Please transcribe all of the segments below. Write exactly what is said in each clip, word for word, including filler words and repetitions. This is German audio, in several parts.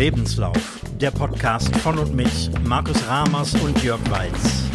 Lebenslauf, der Podcast von und mit Markus Ramers und Jörg Walz.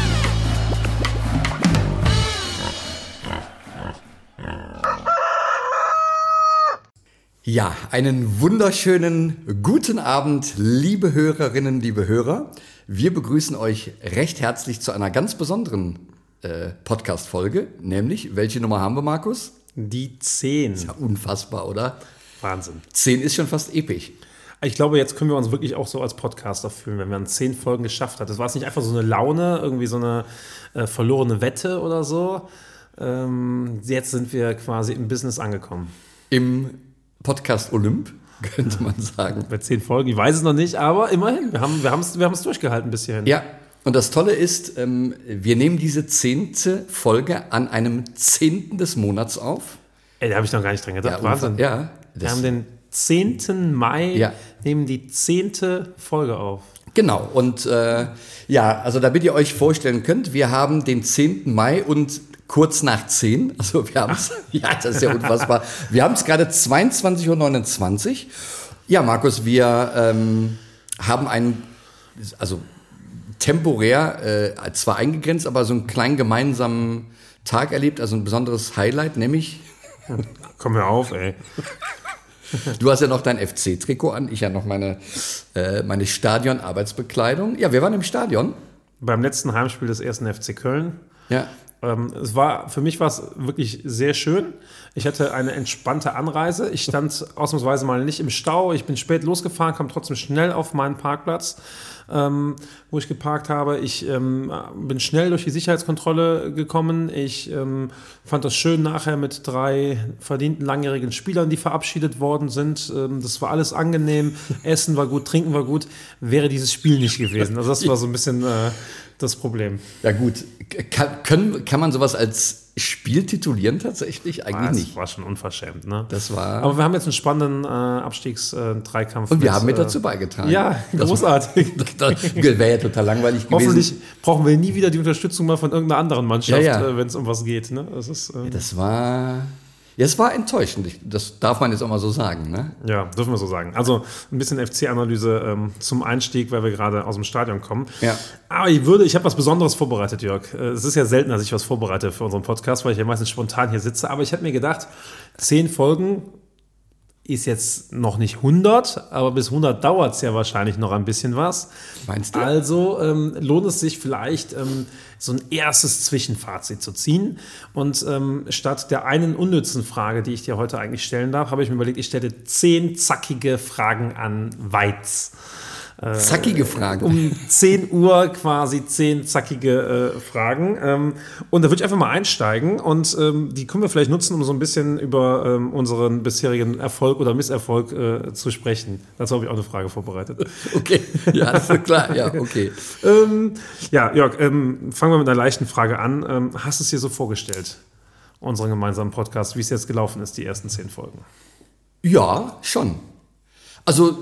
Ja, einen wunderschönen guten Abend, liebe Hörerinnen, liebe Hörer. Wir begrüßen euch recht herzlich zu einer ganz besonderen äh, Podcast-Folge, nämlich, welche Nummer haben wir, Markus? Die zehn. Ist ja unfassbar, oder? Wahnsinn. zehn ist schon fast episch. Ich glaube, jetzt können wir uns wirklich auch so als Podcaster fühlen, wenn man zehn Folgen geschafft hat. Das war jetzt nicht einfach so eine Laune, irgendwie so eine äh, verlorene Wette oder so. Ähm, jetzt sind wir quasi im Business angekommen. Im Podcast Olymp, könnte man sagen. Bei zehn Folgen, ich weiß es noch nicht, aber immerhin, wir haben wir haben es wir haben es durchgehalten bis hierhin. Ja, und das Tolle ist, ähm, wir nehmen diese zehnte Folge an einem zehnten des Monats auf. Ey, da habe ich noch gar nicht dran gedacht. Ja, Wahnsinn. Ja, wir haben den zehnten Mai, ja. nehmen die zehnte Folge auf. Genau, und äh, ja, also damit ihr euch vorstellen könnt, wir haben den zehnten Mai und kurz nach zehn, also wir haben es, ja, das ist ja unfassbar, wir haben es gerade zweiundzwanzig Uhr neunundzwanzig. Ja, Markus, wir ähm, haben einen, also temporär, äh, zwar eingegrenzt, aber so einen kleinen gemeinsamen Tag erlebt, also ein besonderes Highlight, nämlich... Komm mir auf, ey. Du hast ja noch dein F C-Trikot an, ich ja noch meine, äh, meine Stadion-Arbeitsbekleidung. Ja, wir waren im Stadion. Beim letzten Heimspiel des ersten F C Köln. Ja. Ähm, es war, für mich war es wirklich sehr schön. Ich hatte eine entspannte Anreise. Ich stand ausnahmsweise mal nicht im Stau. Ich bin spät losgefahren, kam trotzdem schnell auf meinen Parkplatz, ähm, wo ich geparkt habe. Ich ähm, bin schnell durch die Sicherheitskontrolle gekommen. Ich ähm, fand das schön nachher mit drei verdienten langjährigen Spielern, die verabschiedet worden sind. Ähm, das war alles angenehm. Essen war gut, Trinken war gut. Wäre dieses Spiel nicht gewesen. Also das war so ein bisschen äh, das Problem. Ja gut, kann, können, kann man sowas als Spiel titulieren tatsächlich? Eigentlich das nicht. Das war schon unverschämt, ne? Das war. Aber wir haben jetzt einen spannenden äh, Abstiegs-Dreikampf. Und wir mit, haben mit äh, dazu beigetragen. Ja, großartig. Das, das wäre ja total langweilig gewesen. Hoffentlich brauchen wir nie wieder die Unterstützung mal von irgendeiner anderen Mannschaft, ja, ja. äh, wenn es um was geht. Ne? Das, ist, äh, ja, das war. Ja, es war enttäuschend. Das darf man jetzt auch mal so sagen, ne? Ja, dürfen wir so sagen. Also ein bisschen F C-Analyse ähm, zum Einstieg, weil wir gerade aus dem Stadion kommen. Ja. Aber ich würde, ich habe was Besonderes vorbereitet, Jörg. Es ist ja selten, dass ich was vorbereite für unseren Podcast, weil ich ja meistens spontan hier sitze. Aber ich habe mir gedacht, zehn Folgen ist jetzt noch nicht hundert, aber bis hundert dauert es ja wahrscheinlich noch ein bisschen was. Meinst du? Also ähm, lohnt es sich vielleicht, ähm, so ein erstes Zwischenfazit zu ziehen. Und ähm, statt der einen unnützen Frage, die ich dir heute eigentlich stellen darf, habe ich mir überlegt, ich stelle zehn zackige Fragen an Weiz. Äh, zackige Fragen? Um zehn Uhr quasi zehn zackige äh, Fragen. Ähm, und da würde ich einfach mal einsteigen und ähm, die können wir vielleicht nutzen, um so ein bisschen über ähm, unseren bisherigen Erfolg oder Misserfolg äh, zu sprechen. Dazu habe ich auch eine Frage vorbereitet. Okay, ja, das ist klar, ja, okay. ähm, ja, Jörg, ähm, fangen wir mit einer leichten Frage an. Ähm, hast du es dir so vorgestellt, unseren gemeinsamen Podcast, wie es jetzt gelaufen ist, die ersten zehn Folgen? Ja, schon. Also...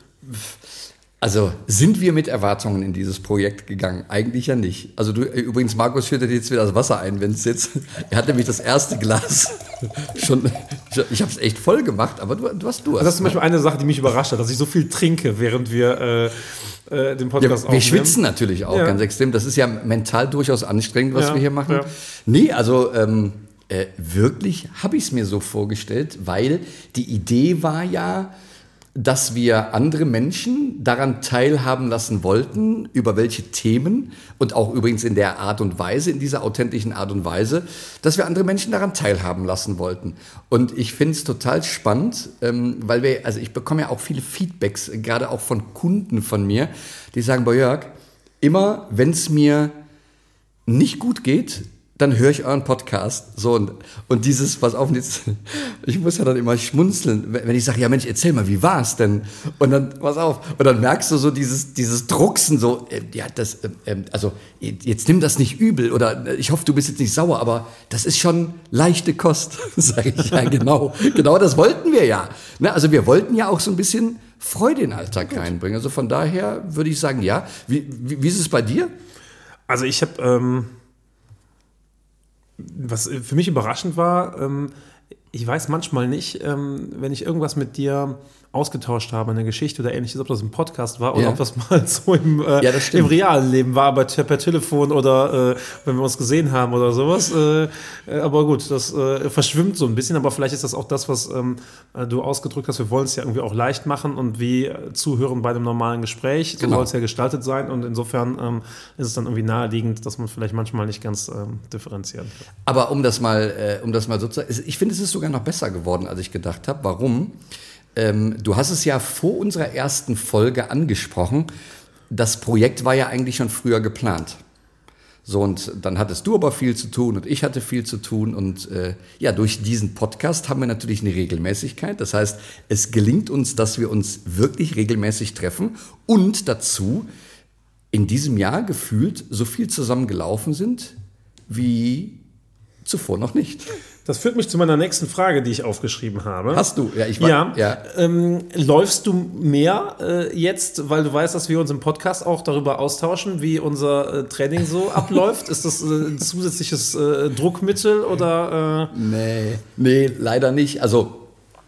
Also sind wir mit Erwartungen in dieses Projekt gegangen? Eigentlich ja nicht. Also du, übrigens, Markus schüttet jetzt wieder das Wasser ein, wenn es jetzt... Er hat nämlich das erste Glas schon... Ich habe es echt voll gemacht, aber du, du hast du. Das ist zum Beispiel eine Sache, die mich überrascht hat, dass ich so viel trinke, während wir äh, äh, den Podcast ja, aufnehmen. Wir schwitzen natürlich auch ja. ganz extrem. Das ist ja mental durchaus anstrengend, was ja, wir hier machen. Ja. Nee, also... Ähm, äh, wirklich habe ich es mir so vorgestellt, weil die Idee war ja... dass wir andere Menschen daran teilhaben lassen wollten, über welche Themen und auch übrigens in der Art und Weise, in dieser authentischen Art und Weise, dass wir andere Menschen daran teilhaben lassen wollten. Und ich finde es total spannend, weil wir, also ich bekomme ja auch viele Feedbacks, gerade auch von Kunden von mir, die sagen, boah Jörg, immer wenn es mir nicht gut geht, dann höre ich euren Podcast. So, und, und dieses, pass auf, jetzt, ich muss ja dann immer schmunzeln, wenn ich sage, ja Mensch, erzähl mal, wie war's denn? Und dann, pass auf, und dann merkst du so dieses, dieses Drucksen, so, äh, ja, das, äh, also, jetzt nimm das nicht übel, oder ich hoffe, du bist jetzt nicht sauer, aber das ist schon leichte Kost, sage ich ja, genau. Genau das wollten wir ja. Ne? Also, wir wollten ja auch so ein bisschen Freude in den Alltag reinbringen. Also, von daher würde ich sagen, ja. Wie, wie, wie ist es bei dir? Also, ich habe, ähm was für mich überraschend war, ähm, ich weiß manchmal nicht, ähm, wenn ich irgendwas mit dir ausgetauscht habe, eine Geschichte oder ähnliches, ob das im Podcast war oder Ja. ob das mal so im, äh, Ja, das stimmt. im realen Leben war, aber per Telefon oder äh, wenn wir uns gesehen haben oder sowas. Äh, äh, aber gut, das äh, verschwimmt so ein bisschen, aber vielleicht ist das auch das, was ähm, du ausgedrückt hast. Wir wollen es ja irgendwie auch leicht machen und wie äh, zuhören bei einem normalen Gespräch. So Genau. soll es ja gestaltet sein und insofern ähm, ist es dann irgendwie naheliegend, dass man vielleicht manchmal nicht ganz ähm, differenzieren kann. Aber um das mal, äh, um das mal so zu sagen, ich finde, es ist sogar noch besser geworden, als ich gedacht habe. Warum? Ähm, du hast es ja vor unserer ersten Folge angesprochen. Das Projekt war ja eigentlich schon früher geplant. So, und dann hattest du aber viel zu tun und ich hatte viel zu tun. Und äh, ja, durch diesen Podcast haben wir natürlich eine Regelmäßigkeit. Das heißt, es gelingt uns, dass wir uns wirklich regelmäßig treffen und dazu in diesem Jahr gefühlt so viel zusammengelaufen sind wie zuvor noch nicht. Das führt mich zu meiner nächsten Frage, die ich aufgeschrieben habe. Hast du? Ja, ich war, Ja. ja. Ähm, läufst du mehr äh, jetzt, weil du weißt, dass wir uns im Podcast auch darüber austauschen, wie unser äh, Training so abläuft? Ist das äh, ein zusätzliches äh, Druckmittel oder? Äh Nee, nee, leider nicht. Also,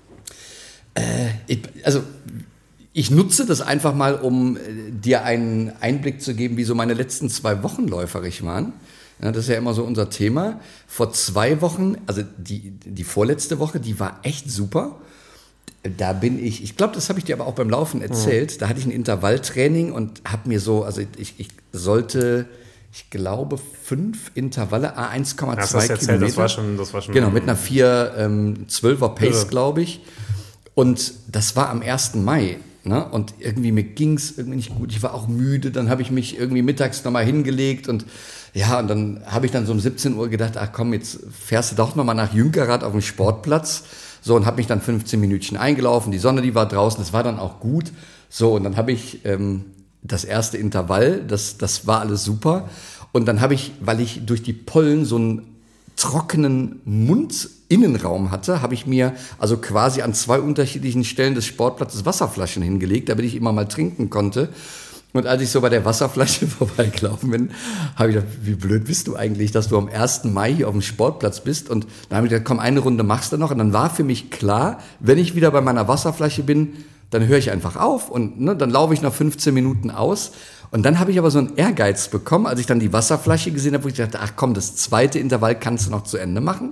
äh, ich, also ich nutze das einfach mal, um äh, dir einen Einblick zu geben, wie so meine letzten zwei Wochen läuferig waren. Ja, das ist ja immer so unser Thema. Vor zwei Wochen, also die, die vorletzte Woche, die war echt super. Da bin ich, ich glaube, das habe ich dir aber auch beim Laufen erzählt, mhm. Da hatte ich ein Intervalltraining und habe mir so, also ich, ich sollte, ich glaube, fünf Intervalle, ah, eins Komma zwei Kilometer. Das war schon, das war schon. Genau, mit einer vier ähm, zwölfer Pace, Ja. glaube ich. Und das war am ersten Mai. Ne? Und irgendwie mir ging es irgendwie nicht gut. Ich war auch müde. Dann habe ich mich irgendwie mittags nochmal hingelegt und ja, und dann habe ich dann so um siebzehn Uhr gedacht, ach komm, jetzt fährst du doch nochmal nach Jünkerath auf den Sportplatz. So, und habe mich dann fünfzehn Minütchen eingelaufen. Die Sonne, die war draußen, das war dann auch gut. So, und dann habe ich ähm, das erste Intervall, das, das war alles super. Und dann habe ich, weil ich durch die Pollen so einen trockenen Mundinnenraum hatte, habe ich mir also quasi an zwei unterschiedlichen Stellen des Sportplatzes Wasserflaschen hingelegt, damit ich immer mal trinken konnte. Und als ich so bei der Wasserflasche vorbeigelaufen bin, habe ich gedacht, wie blöd bist du eigentlich, dass du am ersten Mai hier auf dem Sportplatz bist. Und dann habe ich gedacht, komm, eine Runde machst du noch. Und dann war für mich klar, wenn ich wieder bei meiner Wasserflasche bin, dann höre ich einfach auf und ne, dann laufe ich noch fünfzehn Minuten aus. Und dann habe ich aber so einen Ehrgeiz bekommen, als ich dann die Wasserflasche gesehen habe, wo ich dachte, ach komm, das zweite Intervall kannst du noch zu Ende machen.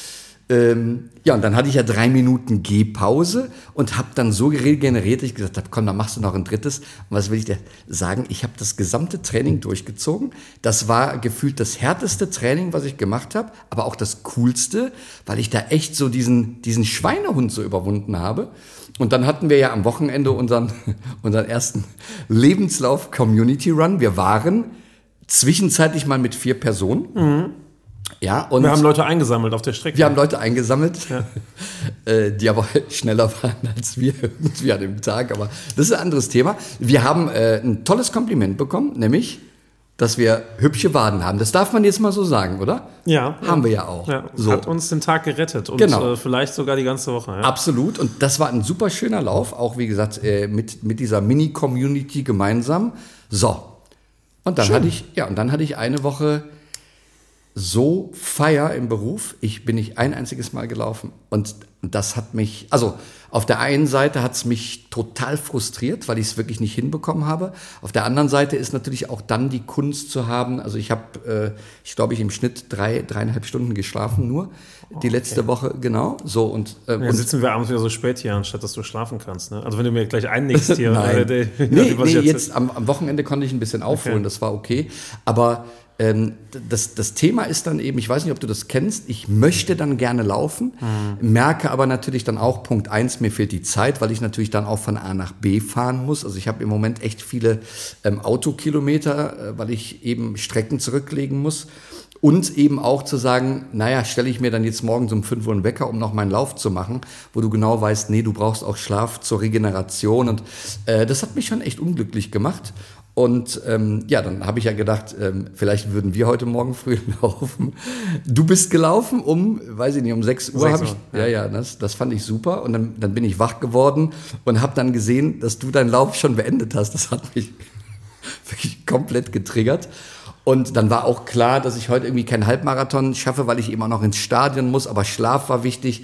Ähm, ja, und dann hatte ich ja drei Minuten Gehpause und habe dann so regeneriert, dass ich gesagt habe, komm, dann machst du noch ein drittes. Und was will ich dir sagen? Ich habe das gesamte Training durchgezogen. Das war gefühlt das härteste Training, was ich gemacht habe, aber auch das coolste, weil ich da echt so diesen, diesen Schweinehund so überwunden habe. Und dann hatten wir ja am Wochenende unseren, unseren ersten Lebenslauf-Community-Run. Wir waren zwischenzeitlich mal mit vier Personen. Mhm. Ja, und wir haben Leute eingesammelt auf der Strecke. Wir haben Leute eingesammelt, ja. äh, die aber schneller waren als wir irgendwie an dem Tag. Aber das ist ein anderes Thema. Wir haben äh, ein tolles Kompliment bekommen, nämlich, dass wir hübsche Waden haben. Das darf man jetzt mal so sagen, oder? Ja. Haben ja. wir ja auch. Ja, so. Hat uns den Tag gerettet und genau. äh, vielleicht sogar die ganze Woche. Ja. Absolut. Und das war ein super schöner Lauf, auch wie gesagt äh, mit, mit dieser Mini-Community gemeinsam. So. Und dann Schön. hatte ich, ja, und dann hatte ich eine Woche so Feier im Beruf. Ich bin nicht ein einziges Mal gelaufen. Und das hat mich, also auf der einen Seite hat es mich total frustriert, weil ich es wirklich nicht hinbekommen habe. Auf der anderen Seite ist natürlich auch dann die Kunst zu haben. Also ich habe, äh, ich glaube, ich im Schnitt drei, dreieinhalb Stunden geschlafen nur. Die letzte okay. Woche, genau. So und, äh, ja, und sitzen wir abends wieder so spät hier, anstatt dass du schlafen kannst. Ne? Also wenn du mir gleich einnickst hier. Nein. Äh, die, nee, die, was nee ich jetzt am, am Wochenende konnte ich ein bisschen aufholen, Okay. das war okay. Aber ähm, das, das Thema ist dann eben, ich weiß nicht, ob du das kennst, ich möchte dann gerne laufen, mhm. merke aber natürlich dann auch, Punkt eins, mir fehlt die Zeit, weil ich natürlich dann auch von A nach B fahren muss. Also ich habe im Moment echt viele ähm, Autokilometer, äh, weil ich eben Strecken zurücklegen muss. Und eben auch zu sagen, naja, stelle ich mir dann jetzt morgens um fünf Uhr einen Wecker, um noch meinen Lauf zu machen, wo du genau weißt, nee, du brauchst auch Schlaf zur Regeneration. Und äh, das hat mich schon echt unglücklich gemacht. Und ähm, ja, dann habe ich ja gedacht, ähm, vielleicht würden wir heute Morgen früh laufen. Du bist gelaufen um, weiß ich nicht, um sechs Uhr. sechs Hab ich, Uhr, ja, ja, das, das fand ich super. Und dann, dann bin ich wach geworden und habe dann gesehen, dass du deinen Lauf schon beendet hast. Das hat mich wirklich komplett getriggert. Und dann war auch klar, dass ich heute irgendwie keinen Halbmarathon schaffe, weil ich eben auch noch ins Stadion muss. Aber Schlaf war wichtig.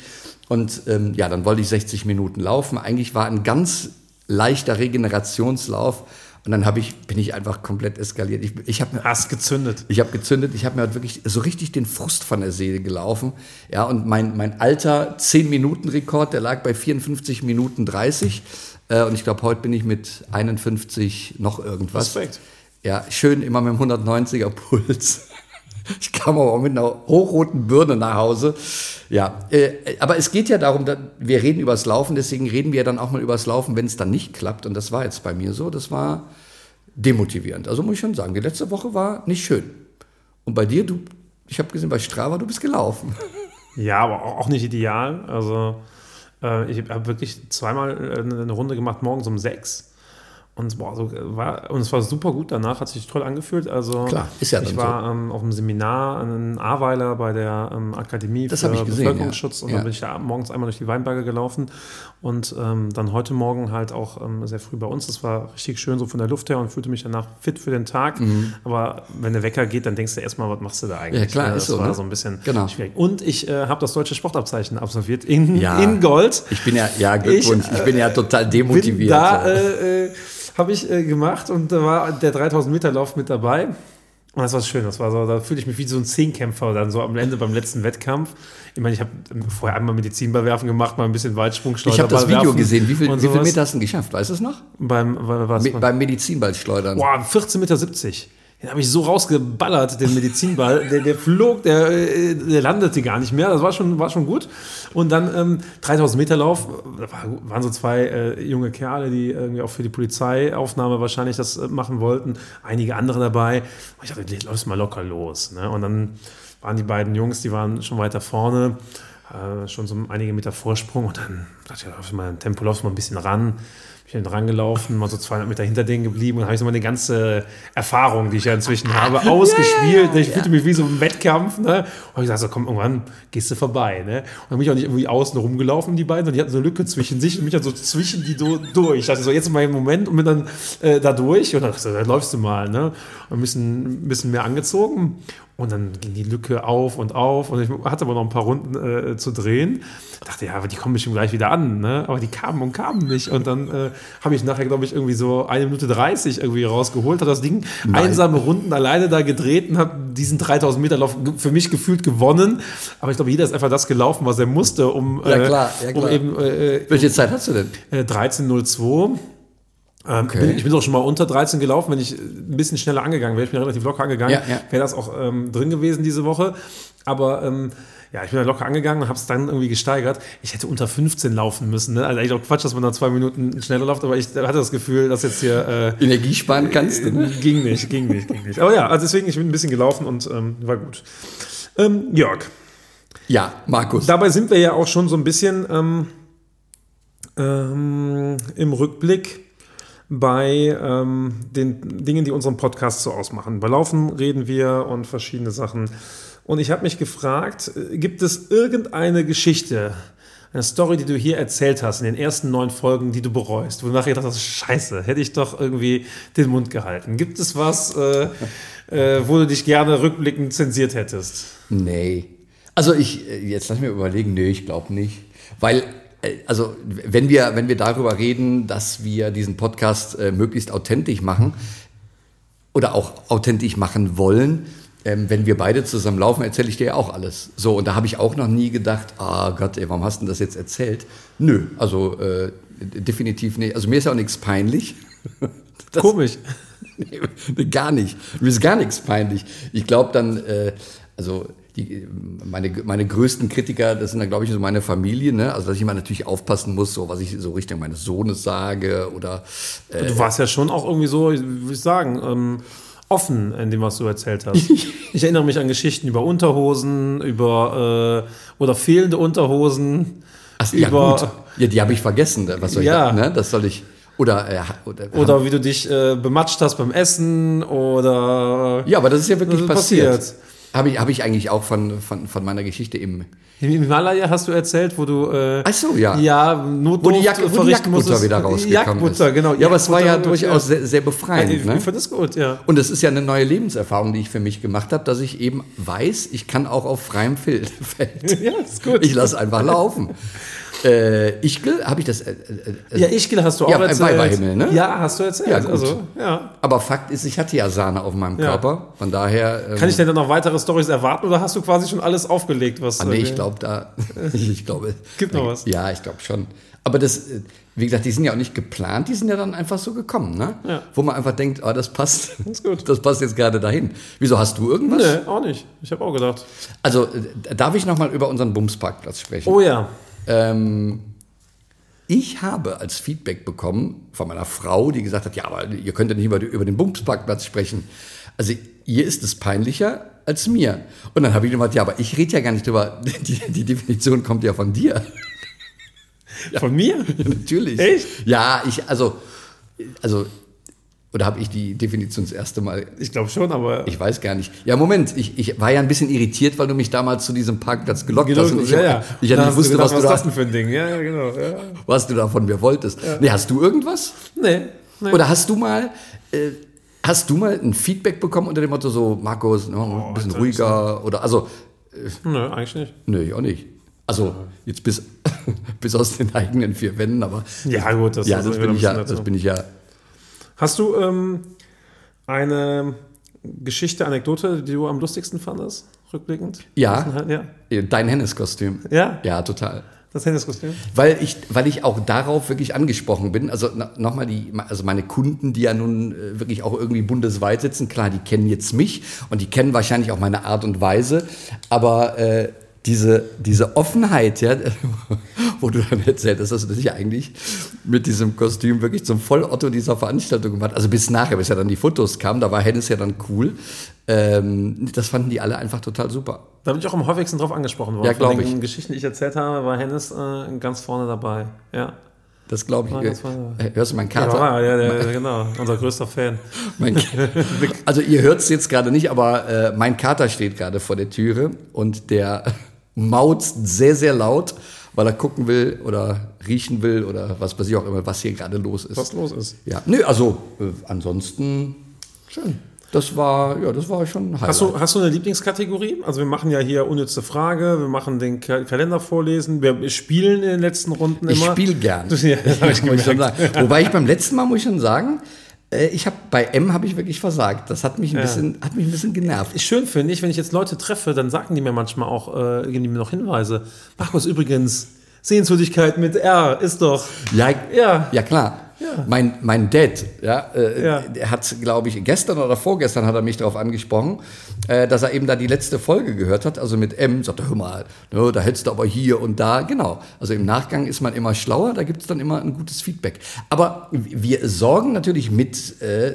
Und ähm, ja, dann wollte ich sechzig Minuten laufen. Eigentlich war ein ganz leichter Regenerationslauf. Und dann hab ich, bin ich einfach komplett eskaliert. Ich, ich habe mir Hast gezündet. Ich habe gezündet. Ich habe mir halt wirklich so richtig den Frust von der Seele gelaufen. Ja, und mein, mein alter zehn-Minuten-Rekord, der lag bei vierundfünfzig Minuten dreißig. Äh, und ich glaube, heute bin ich mit einundfünfzig noch irgendwas. Respekt. Ja, schön immer mit dem hundertneunziger Puls. Ich kam aber auch mit einer hochroten Birne nach Hause. Ja, äh, aber es geht ja darum, dass wir reden über das Laufen, deswegen reden wir ja dann auch mal über das Laufen, wenn es dann nicht klappt. Und das war jetzt bei mir so, das war demotivierend. Also muss ich schon sagen, die letzte Woche war nicht schön. Und bei dir, du, ich habe gesehen, bei Strava, du bist gelaufen. Ja, aber auch nicht ideal. Also äh, ich habe wirklich zweimal eine Runde gemacht, morgens um sechs. Und, boah, so war, und es war super gut danach, hat sich toll angefühlt. Also, Klar, ist ja dann ich war so. ähm, auf einem Seminar in Ahrweiler bei der ähm, Akademie Das für hab ich gesehen, Bevölkerungsschutz. ja. Und Ja. dann bin ich da morgens einmal durch die Weinberge gelaufen. Und ähm, dann heute Morgen halt auch ähm, sehr früh bei uns. Das war richtig schön so von der Luft her und fühlte mich danach fit für den Tag. Mhm. Aber wenn der Wecker geht, dann denkst du erstmal, was machst du da eigentlich? Ja, klar, das ist so, war ne? so ein bisschen Genau. schwierig. Und ich äh, habe das deutsche Sportabzeichen absolviert in, Ja. in Gold. Ich bin ja, ja, Glückwunsch, ich, ich bin ja total demotiviert. Bin da so. äh, äh, habe ich äh, gemacht und da war der dreitausend Meter Lauf mit dabei. Und das war schön. Das war so, da fühlte ich mich wie so ein Zehnkämpfer dann so am Ende beim letzten Wettkampf. Ich meine, ich habe vorher einmal Medizinball werfen gemacht, mal ein bisschen Weitsprung, Ich habe das Video werfen gesehen. Wie, viel, und wie viele sowas. Meter hast du denn geschafft? Weißt du es noch? Beim, was, Me- beim Medizinballschleudern. Boah, vierzehn Meter siebzig. Den habe ich so rausgeballert, den Medizinball. Der, der flog, der, äh, der landete gar nicht mehr. Das war schon, war schon gut. Und dann ähm, dreitausend Meter Lauf. Da war, waren so zwei äh, junge Kerle, die irgendwie auch für die Polizeiaufnahme wahrscheinlich das äh, machen wollten. Einige andere dabei. Und ich dachte, läufst mal locker los. Ne? Und dann waren die beiden Jungs, die waren schon weiter vorne. Äh, schon so einige Meter Vorsprung. Und dann dachte ich, laufst mal ein Tempo, laufst mal ein bisschen ran. Ich bin dran gelaufen, mal so zweihundert Meter hinter denen geblieben und habe ich so meine ganze Erfahrung, die ich ja inzwischen habe, ausgespielt. Ich fühlte mich wie so im Wettkampf. Ne? Und habe ich gesagt, so, komm, irgendwann gehst du vorbei. Ne? Und dann bin ich auch nicht irgendwie außen rumgelaufen, die beiden, sondern die hatten so eine Lücke zwischen sich und mich dann so zwischen die do- durch. Ich dachte so, jetzt ist mein Moment und bin dann äh, da durch. Und dann, so, dann läufst du mal. Ne? Und ein bisschen, ein bisschen mehr angezogen. Und dann ging die Lücke auf und auf und ich hatte aber noch ein paar Runden äh, zu drehen. Ich dachte, ja, aber die kommen bestimmt gleich wieder an, ne? Aber die kamen und kamen nicht. Und dann äh, habe ich nachher, glaube ich, irgendwie so eine Minute dreißig irgendwie rausgeholt, habe das Ding Nein. einsame Runden alleine da gedreht und habe diesen dreitausend Meter Lauf ge- für mich gefühlt gewonnen. Aber ich glaube, jeder ist einfach das gelaufen, was er musste, um, Ja, äh, klar, ja, um klar. eben äh, Welche Zeit hast du denn? äh, dreizehn null zwei. Ähm, Okay. bin, ich bin doch schon mal unter dreizehn gelaufen, wenn ich ein bisschen schneller angegangen wäre. Ich bin relativ locker angegangen, Ja, ja. wäre das auch ähm, drin gewesen diese Woche. Aber ähm, ja, ich bin da locker angegangen und habe es dann irgendwie gesteigert. Ich hätte unter fünfzehn laufen müssen. Ne? Also eigentlich auch Quatsch, dass man da zwei Minuten schneller läuft, aber ich hatte das Gefühl, dass jetzt hier äh, Energie sparen kannst du, ne? ging nicht, ging nicht, ging nicht. Aber ja, also deswegen, ich bin ein bisschen gelaufen und ähm, war gut. Ähm, Jörg, Ja, Markus. dabei sind wir ja auch schon so ein bisschen ähm, ähm, im Rückblick bei ähm, den Dingen, die unseren Podcast so ausmachen. Bei Laufen reden wir und verschiedene Sachen. Und ich habe mich gefragt, äh, gibt es irgendeine Geschichte, eine Story, die du hier erzählt hast in den ersten neun Folgen, die du bereust, wo du nachher gedacht hast, scheiße, hätte ich doch irgendwie den Mund gehalten. Gibt es was, äh, äh, wo du dich gerne rückblickend zensiert hättest? Nee. Also ich, äh, jetzt lass mich überlegen, nee, ich glaube nicht. Weil, äh, also wenn wir, wenn wir darüber reden, dass wir diesen Podcast äh, möglichst authentisch machen oder auch authentisch machen wollen, ähm, wenn wir beide zusammen laufen, erzähle ich dir ja auch alles. So, und da habe ich auch noch nie gedacht, ah Gott, ey, warum hast du denn das jetzt erzählt? Nö, also äh, definitiv nicht. Also mir ist ja auch nichts peinlich. Das- Komisch. Nee, gar nicht. Mir ist gar nichts peinlich. Ich glaube dann, äh, also die, meine, meine größten Kritiker, das sind dann, glaube ich, so meine Familie, ne? Also dass ich immer natürlich aufpassen muss, so was ich so Richtung meines Sohnes sage oder äh, Du warst ja schon auch irgendwie so, wie würde ich sagen, ähm, offen in dem, was du erzählt hast. Ich erinnere mich an Geschichten über Unterhosen, über äh, oder fehlende Unterhosen, ach, ja, über gut. Ja, die habe ich vergessen. Was soll Ja. ich da, ne? Das soll ich oder äh, oder, oder wie du dich äh, bematscht hast beim Essen oder ja, aber das ist ja wirklich das ist passiert. passiert. Habe ich, hab ich eigentlich auch von, von, von meiner Geschichte im... Im Himalaya hast du erzählt, wo du äh, Ach so, ja. ja Notdurft Wo die, Jack, wo die Jagdbutter wieder rausgekommen Jagdbutter, ist. genau. Ja, aber es war ja Jagdbutter, durchaus ja. sehr, sehr befreiend. Ja, ich ne? ich fand das gut, ja. Und es ist ja eine neue Lebenserfahrung, die ich für mich gemacht habe, dass ich eben weiß, ich kann auch auf freiem Feld. Ja, ist gut. Ich lasse einfach laufen. Äh, Ischgl, habe ich das... Äh, äh, Ja, Ischgl hast du auch ja, erzählt. Weiberhimmel, ne? Ja, hast du erzählt. Ja, gut. Also, ja. Aber Fakt ist, ich hatte ja Sahne auf meinem Ja. Körper. Von daher... Ähm, Kann ich denn dann noch weitere Storys erwarten oder hast du quasi schon alles aufgelegt? Was ah, nee, äh, ich glaube da... ich glaube... Gibt noch was? Ja, ich glaube schon. Aber das... äh, Wie gesagt, die sind ja auch nicht geplant, die sind ja dann einfach so gekommen, ne? Ja. Wo man einfach denkt, oh, das passt. Das ist gut. Das passt jetzt gerade dahin. Wieso, hast du irgendwas? Nee, auch nicht. Ich habe auch gedacht. Also, äh, darf ich nochmal über unseren Bumsparkplatz sprechen? Oh ja. Ähm, ich habe als Feedback bekommen von meiner Frau, die gesagt hat, ja, aber ihr könnt ja nicht über, über den Bumsparkplatz sprechen. Also ihr ist es peinlicher als mir. Und dann habe ich gesagt, ja, aber ich rede ja gar nicht drüber. Die, die Definition kommt ja von dir. Ja. Von mir? Ja, natürlich. Echt? Ja, ich, also, also, oder habe ich die Definition das erste Mal? Ich glaube schon, aber... Ich weiß gar nicht. Ja, Moment, ich, ich war ja ein bisschen irritiert, weil du mich damals zu diesem Parkplatz gelockt hast. Und ich, ja, ja. ich ja Da nicht hast wusste, gedacht, was, was du ist das da, denn für ein Ding? Ja, ja, genau. Ja. was du da von mir wolltest. Ja. Nee, hast du irgendwas? Nee. nee. Oder hast du mal, äh, hast du mal ein Feedback bekommen unter dem Motto so, Markus, no, ein Oh, bisschen ruhiger oder, also, Nö, eigentlich nicht. nö, ich auch nicht. Also, jetzt bis, bis aus den eigenen vier Wänden, aber. Ja, gut, das, ja, ist das, irgendwie bin ich ein ja, bisschen das bin ich ja. Hast du ähm, eine Geschichte, Anekdote, die du am lustigsten fandest, rückblickend? Ja. Ja. Dein Hennes-Kostüm. Ja? Ja, total. Das Hennes-Kostüm? Weil ich, weil ich auch darauf wirklich angesprochen bin. Also nochmal die, also meine Kunden, die ja nun äh, wirklich auch irgendwie bundesweit sitzen, klar, die kennen jetzt mich und die kennen wahrscheinlich auch meine Art und Weise. Aber äh, diese, diese Offenheit, ja, wo du dann erzählt hast, dass du dich eigentlich mit diesem Kostüm wirklich zum Vollotto dieser Veranstaltung gemacht hast. Also bis nachher, bis ja dann die Fotos kamen, da war Hennes ja dann cool. Ähm, das fanden die alle einfach total super. Da bin ich auch am häufigsten drauf angesprochen worden. Ja, glaube Von den ich. Geschichten, die ich erzählt habe, war Hennes äh, ganz vorne dabei. Ja. Das glaube ich. War ganz vorne dabei. Äh, hörst du meinen Kater? Ja, ja, ja, ja, genau. Unser größter Fan. Mein, also ihr hört es jetzt gerade nicht, aber äh, mein Kater steht gerade vor der Türe und der mauzt sehr, sehr laut, weil er gucken will oder riechen will oder was weiß ich auch immer, was hier gerade los ist. Was los ist. Ja, nö, also äh, ansonsten schön. Das war, ja, das war schon ein Highlight. Hast du, hast du eine Lieblingskategorie? Also wir machen ja hier unnütze Frage, wir machen den Ka- Kalender vorlesen, wir spielen in den letzten Runden immer. Ich spiele gern. Ja, das hab ich muss ich schon gemerkt. sagen. Wobei ich beim letzten Mal, muss ich schon sagen, äh, ich habe bei M habe ich wirklich versagt. Das hat mich ein Ja. bisschen, hat mich ein bisschen genervt. Schön finde ich, wenn ich jetzt Leute treffe, dann sagen die mir manchmal auch, äh, geben die mir noch Hinweise. Markus, übrigens, Sehenswürdigkeit mit R ist doch. Ja, Ja. ja klar. Ja. Mein, mein Dad, ja, äh, Ja. der hat, glaube ich, gestern oder vorgestern hat er mich darauf angesprochen, äh, dass er eben da die letzte Folge gehört hat, also mit M, sagte, hör mal, ne, da hättest du aber hier und da, genau. Also im Nachgang ist man immer schlauer, da gibt es dann immer ein gutes Feedback. Aber wir sorgen natürlich mit äh,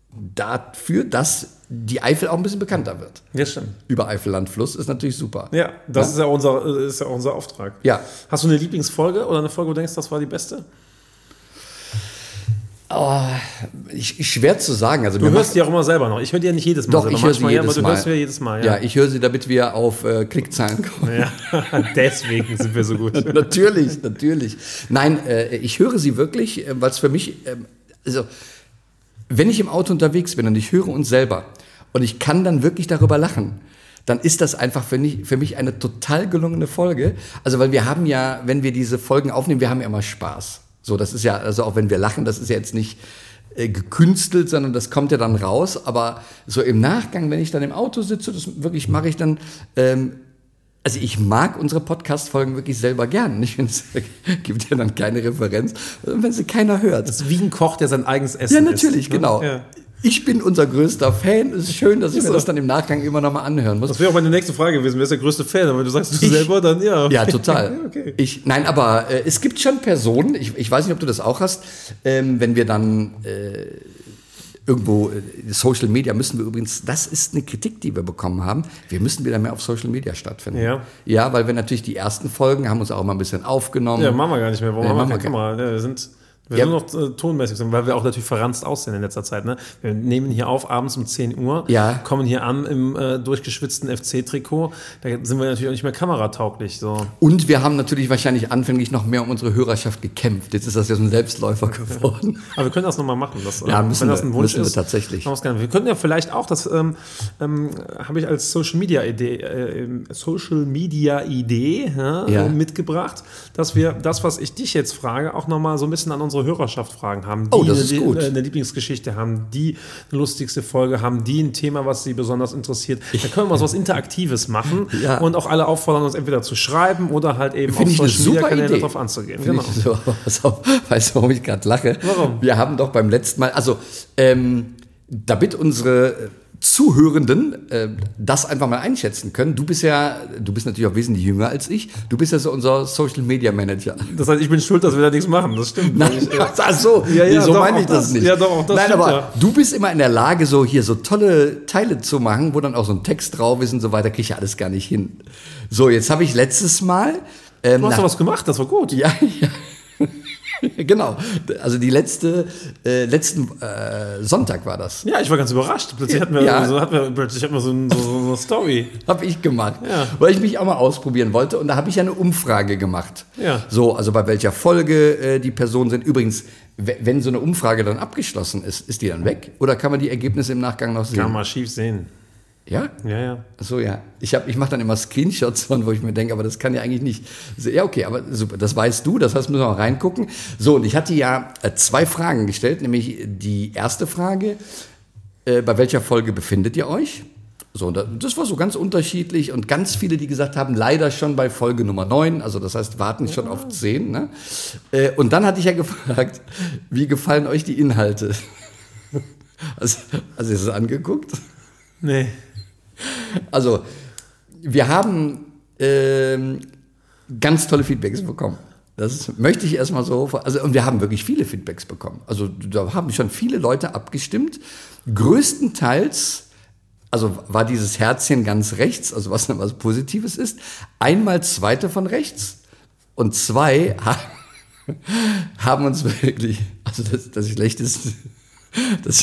dafür, dass die Eifel auch ein bisschen bekannter wird. Ja, stimmt. Über Eifellandfluss ist natürlich super. Ja, das Ja. Ist, ja unser, äh, ist ja auch unser Auftrag. Ja. Hast du eine Lieblingsfolge oder eine Folge, wo du denkst, das war die beste? Oh, ich, ich schwer zu sagen. Also Du mir hörst macht- die auch immer selber noch. Ich höre die ja nicht jedes Mal Doch, selber. ich höre sie Manchmal ja, jedes aber du Mal. hörst sie ja jedes Mal. Ja, Ja, ich höre sie, damit wir auf äh, Klickzahlen kommen. ja. Deswegen sind wir so gut. Natürlich, natürlich. Nein, äh, ich höre sie wirklich, äh, weil es für mich, äh, also wenn ich im Auto unterwegs bin und ich höre uns selber und ich kann dann wirklich darüber lachen, dann ist das einfach für mich, für mich eine total gelungene Folge. Also weil wir haben ja, wenn wir diese Folgen aufnehmen, wir haben ja immer Spaß. So, das ist ja, also auch wenn wir lachen, das ist ja jetzt nicht äh, gekünstelt, sondern das kommt ja dann raus. Aber so im Nachgang, wenn ich dann im Auto sitze, das wirklich mache ich dann, ähm, also ich mag unsere Podcast-Folgen wirklich selber gern. Ich finde, es gibt ja dann keine Referenz, wenn sie keiner hört. Das ist wie ein Koch, der sein eigenes Essen Ja, natürlich, isst, ne? genau. Ja. Ich bin unser größter Fan. Es ist schön, dass ich Ist mir so. das dann im Nachgang immer noch mal anhören muss. Das wäre auch meine nächste Frage gewesen. Wer ist der größte Fan? Aber wenn du sagst, du Ich- selber, dann ja. Ja, total. Ja, okay. Ich, nein, aber äh, es gibt schon Personen, ich, ich weiß nicht, ob du das auch hast, ähm, wenn wir dann äh, irgendwo, äh, Social Media müssen wir übrigens, das ist eine Kritik, die wir bekommen haben, wir müssen wieder mehr auf Social Media stattfinden. Ja. Ja, weil wir natürlich die ersten Folgen haben uns auch mal ein bisschen aufgenommen. Ja, machen wir gar nicht mehr. Warum Nee, haben wir machen keine wir Kamera? Ja, wir sind Wir Ja. sind nur noch äh, tonmäßig, sind, weil wir auch natürlich verranzt aussehen in letzter Zeit. Ne? Wir nehmen hier auf abends um zehn Uhr, Ja. kommen hier an im äh, durchgeschwitzten F C-Trikot. Da sind wir natürlich auch nicht mehr kameratauglich. So. Und wir haben natürlich wahrscheinlich anfänglich noch mehr um unsere Hörerschaft gekämpft. Jetzt ist das ja so ein Selbstläufer geworden. Aber wir können das nochmal machen. Das, Ja, äh, müssen wenn das wir- ein Wunsch müssen wir ist, tatsächlich. machen wir's gerne. Wir könnten ja vielleicht auch, das ähm, ähm, habe ich als Social Media Idee, äh, Social Media Idee ja, Ja. äh, mitgebracht, dass wir das, was ich dich jetzt frage, auch nochmal so ein bisschen an unsere Hörerschaft fragen haben. Die Oh, das ist eine, gut. eine Lieblingsgeschichte haben, die eine lustigste Folge haben, die ein Thema, was sie besonders interessiert. Da können wir mal so was Interaktives machen Ja. und auch alle auffordern, uns entweder zu schreiben oder halt eben Finde ich eine Social Media super Kanäle Idee. darauf anzugehen. Finde Genau. ich so, pass auf, weißt du, warum ich gerade lache? Warum? Wir haben doch beim letzten Mal, also ähm, damit unsere Zuhörenden äh, das einfach mal einschätzen können. Du bist ja, du bist natürlich auch wesentlich jünger als ich. Du bist ja so unser Social Media Manager. Das heißt, ich bin schuld, dass wir da nichts machen. Das stimmt. Nein, Ich, äh, ach so, Ja, ja, nee, so doch, meine auch ich das, das. nicht. Ja, doch, auch das Nein, stimmt, aber ja. du bist immer in der Lage, so hier so tolle Teile zu machen, wo dann auch so ein Text drauf ist und so weiter. Kriege ich ja alles gar nicht hin. So, jetzt habe ich letztes Mal ähm, Du hast nach- doch was gemacht, das war gut. Ja, ja. Genau. Also die letzte, äh, letzten äh, Sonntag war das. Ja, ich war ganz überrascht. Plötzlich hatten wir, Ja. so, hatten wir, plötzlich hatten wir so, ein, so, so eine Story. Habe ich gemacht, Ja. weil ich mich auch mal ausprobieren wollte. Und da habe ich ja eine Umfrage gemacht. Ja. So, also bei welcher Folge äh, die Personen sind. Übrigens, w- wenn so eine Umfrage dann abgeschlossen ist, ist die dann weg? Oder kann man die Ergebnisse im Nachgang noch sehen? Kann man schief sehen. Ja? Ja, ja. Ach so, ja. Ich, hab- ich mache dann immer Screenshots von, wo ich mir denke, aber das kann ja eigentlich nicht. Ja, okay, aber super, das weißt du, das heißt, müssen wir mal reingucken. So, und ich hatte ja äh, zwei Fragen gestellt, nämlich die erste Frage, äh, bei welcher Folge befindet ihr euch? So, und da- das war so ganz unterschiedlich und ganz viele, die gesagt haben, leider schon bei Folge Nummer neun, also das heißt, warten schon auf zehn. Ne? Äh, und dann hatte ich ja gefragt, wie gefallen euch die Inhalte? Also, also ist es angeguckt? Nee. Also, wir haben ähm, ganz tolle Feedbacks bekommen. Das möchte ich erstmal so. Also, und wir haben wirklich viele Feedbacks bekommen. Also, da haben schon viele Leute abgestimmt. Größtenteils, also war dieses Herzchen ganz rechts, also was was Positives ist, einmal zweite von rechts und zwei ha- haben uns wirklich, also das, das Schlechteste, das,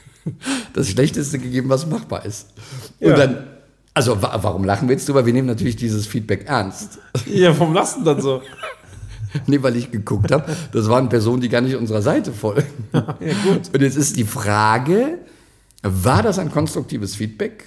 das Schlechteste gegeben, was machbar ist. Und Ja. dann, also wa- warum lachen wir jetzt drüber? Wir nehmen natürlich dieses Feedback ernst. Ja, warum lachst du dann so? Nee, weil ich geguckt habe, das waren Personen, die gar nicht unserer Seite folgen. Ja, gut. Und jetzt ist die Frage, war das ein konstruktives Feedback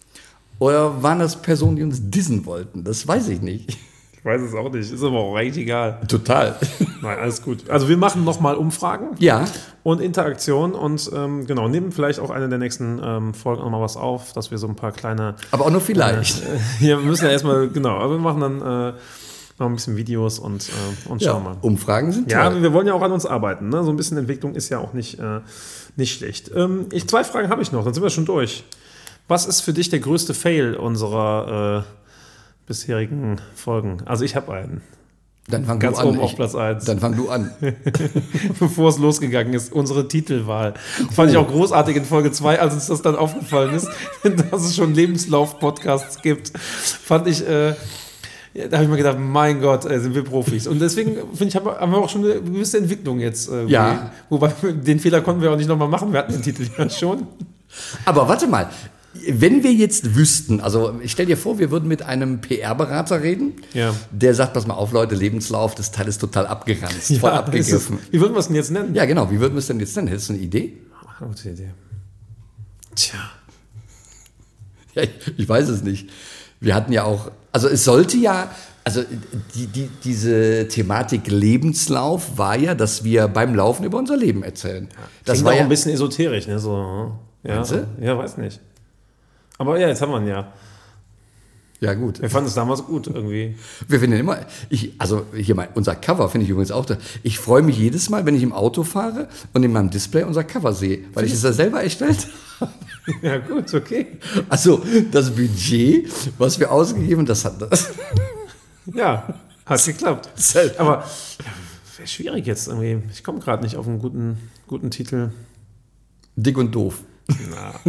oder waren das Personen, die uns dissen wollten? Das weiß ich nicht. Ich weiß es auch nicht. Ist aber auch eigentlich egal. Total. Nein, alles gut. Also wir machen nochmal Umfragen Ja, und Interaktion und ähm, genau, nehmen vielleicht auch eine der nächsten ähm, Folgen nochmal was auf, dass wir so ein paar kleine... aber auch nur vielleicht. Äh, ja, wir müssen ja erstmal, genau, aber wir machen dann äh, noch ein bisschen Videos und, äh, und schauen Ja, mal. Umfragen sind Ja, toll. wir wollen ja auch an uns arbeiten. Ne? So ein bisschen Entwicklung ist ja auch nicht, äh, nicht schlecht. Ähm, ich, zwei Fragen habe ich noch, dann sind wir schon durch. Was ist für dich der größte Fail unserer äh, bisherigen Folgen? Also ich habe einen. Dann fang Ganz du an. oben auf Ich- Platz eins. Dann fang du an. Bevor es losgegangen ist, unsere Titelwahl. Fand ich auch großartig in Folge zwei, als uns das dann aufgefallen ist, dass es schon Lebenslauf-Podcasts gibt. Fand ich, äh, ja, da habe ich mir gedacht, mein Gott, äh, sind wir Profis. Und deswegen, finde ich, haben wir, haben wir auch schon eine gewisse Entwicklung jetzt. Äh, Ja. Wobei, den Fehler konnten wir auch nicht nochmal machen, wir hatten den Titel ja schon. Aber warte mal, wenn wir jetzt wüssten, also ich stell dir vor, wir würden mit einem P R-Berater reden, Ja. der sagt, pass mal auf, Leute, Lebenslauf, das Teil ist total abgeranzt, voll Ja, abgegriffen. es ist- Wie würden wir es denn jetzt nennen? Ja, genau, wie würden wir es denn jetzt nennen? Hättest du eine Idee? Gute Idee. Tja. Ja, ich, ich weiß es nicht. Wir hatten ja auch, also es sollte ja, also die, die, diese Thematik Lebenslauf war ja, dass wir beim Laufen über unser Leben erzählen. Das Klingt war auch ja ein bisschen esoterisch, ne? So, ja, Meinst du? ja, weiß nicht. Aber ja, jetzt haben wir ihn ja. ja gut. Wir fanden es damals gut irgendwie. Wir finden immer, ich, also hier mal, unser Cover finde ich übrigens auch, da- ich freue mich jedes Mal, wenn ich im Auto fahre und in meinem Display unser Cover sehe, weil ich es ja selber erstellt habe. Ja, gut, okay. Also das Budget, was wir ausgegeben haben, das hat das. Ja, hat geklappt. Selbst. Aber ja, wäre schwierig jetzt irgendwie. Ich komme gerade nicht auf einen guten, guten Titel. Dick und doof. Na.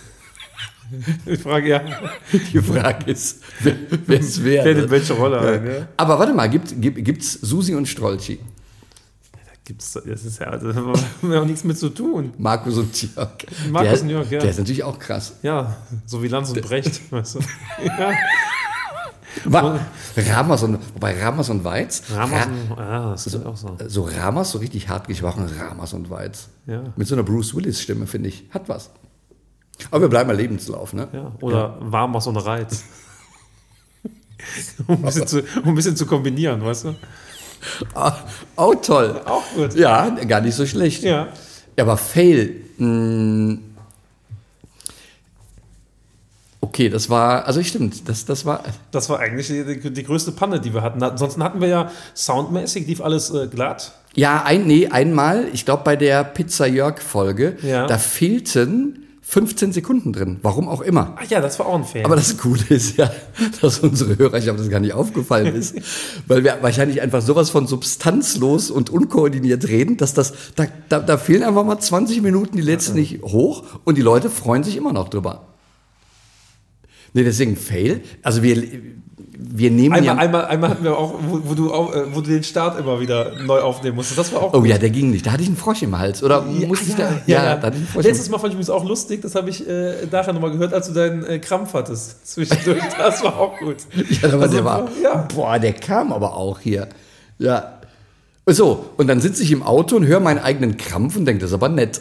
Ich frage ja, Die Frage ist, wer wer es wäre. wer nimmt welche Rolle ein. Ja? Aber warte mal, gibt, gibt, gibt's Susi und Strolchi? Gibt's, das ist ja, da haben wir auch nichts mit zu tun. Markus und Jörg. Markus der, und Jörg, ja. Der ist natürlich auch krass. Ja, so wie Lanz und Brecht. Weißt du? Ja. Wa- Ramas und, wobei Ramas und Weiz. Ramas Ra- und, ja, das ist so, auch so. so Ramas, so richtig hart gesprochen, Ramas und Weiz. Ja. Mit so einer Bruce Willis-Stimme, finde ich. Hat was. Aber wir bleiben mal Lebenslauf, ne? Ja. Oder ja. Warmers und Reiz. um, ein bisschen zu, um ein bisschen zu kombinieren, weißt du? Oh, oh, toll. Auch gut. Ja, gar nicht so schlecht. Ja. Aber Fail. Mh, okay, das war, also stimmt, das, das war. Das war eigentlich die, die größte Panne, die wir hatten. Ansonsten hatten wir ja soundmäßig, lief alles äh, glatt. Ja, ein, nee, einmal, ich glaube bei der Pizza Jörg-Folge, Ja. da fehlten fünfzehn Sekunden drin, warum auch immer. Ach ja, das war auch ein Fehler. Aber das Coole ist ja, dass unsere Hörer, ich glaube, das gar nicht aufgefallen ist, weil wir wahrscheinlich einfach sowas von substanzlos und unkoordiniert reden, dass das, da, da, da fehlen einfach mal zwanzig Minuten, die letzten nicht hoch und die Leute freuen sich immer noch drüber. Nee, deswegen Fail. Also wir, wir nehmen Einmal, ja... einmal, einmal hatten wir auch, wo, wo, du, auch, äh, wo du den Start immer wieder neu aufnehmen musstest. Das war auch Oh gut. ja, der ging nicht. Da hatte ich einen Frosch im Hals. Oder Ja, musste ich ja, da... ja, Ja, ja. da hatte ich einen Frosch Letztes im Mal fand ich es auch lustig, das habe ich äh, nachher nochmal gehört, als du deinen äh, Krampf hattest zwischendurch. Das war auch gut. Ja, aber Also, der war... ja. Boah, der kam aber auch hier. Ja. So, und dann sitze ich im Auto und höre meinen eigenen Krampf und denke, das ist aber nett.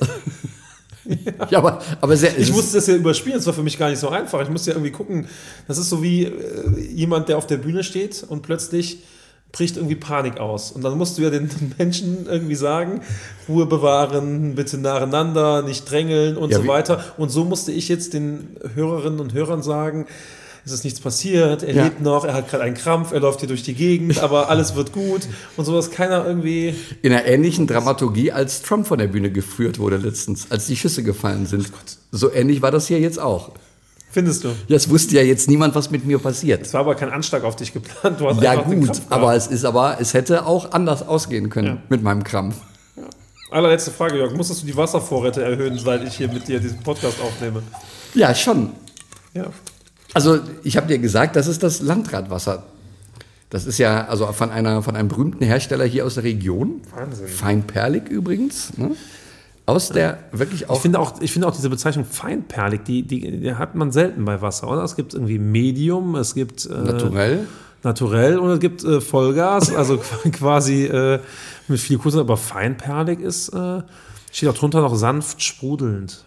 Ja, ja aber, aber sehr... Ich musste das ja überspielen, das war für mich gar nicht so einfach. Ich musste ja irgendwie gucken, das ist so wie äh, jemand, der auf der Bühne steht und plötzlich bricht irgendwie Panik aus. Und dann musst du ja den Menschen irgendwie sagen, Ruhe bewahren, bitte nacheinander, nicht drängeln und Ja, so wie- weiter. Und so musste ich jetzt den Hörerinnen und Hörern sagen, es ist nichts passiert, er Ja. lebt noch, er hat gerade einen Krampf, er läuft hier durch die Gegend, aber alles wird gut und sowas. Keiner irgendwie... In einer ähnlichen Dramaturgie, als Trump von der Bühne geführt wurde letztens, als die Schüsse gefallen sind. So ähnlich war das hier jetzt auch. Findest du? Ja, es wusste ja jetzt niemand, was mit mir passiert. Es war aber kein Anschlag auf dich geplant, du hast Ja einfach den gut, Krampf gehabt. aber es ist aber, es hätte auch anders ausgehen können Ja. mit meinem Krampf. Allerletzte Frage, Jörg. Musstest du die Wasservorräte erhöhen, seit ich hier mit dir diesen Podcast aufnehme? Ja, schon. Ja. Also ich habe dir gesagt, das ist das Landratwasser. Das ist ja also von, einer, von einem berühmten Hersteller hier aus der Region. Wahnsinn. Feinperlig übrigens. Ne? Aus der wirklich auch... Ich finde auch, ich finde auch diese Bezeichnung feinperlig, die, die, die hat man selten bei Wasser, oder? Es gibt irgendwie Medium, es gibt... Äh, naturell. Naturell und es gibt äh, Vollgas, also quasi äh, mit viel Kursen, aber feinperlig ist, äh, steht auch drunter noch sanft sprudelnd.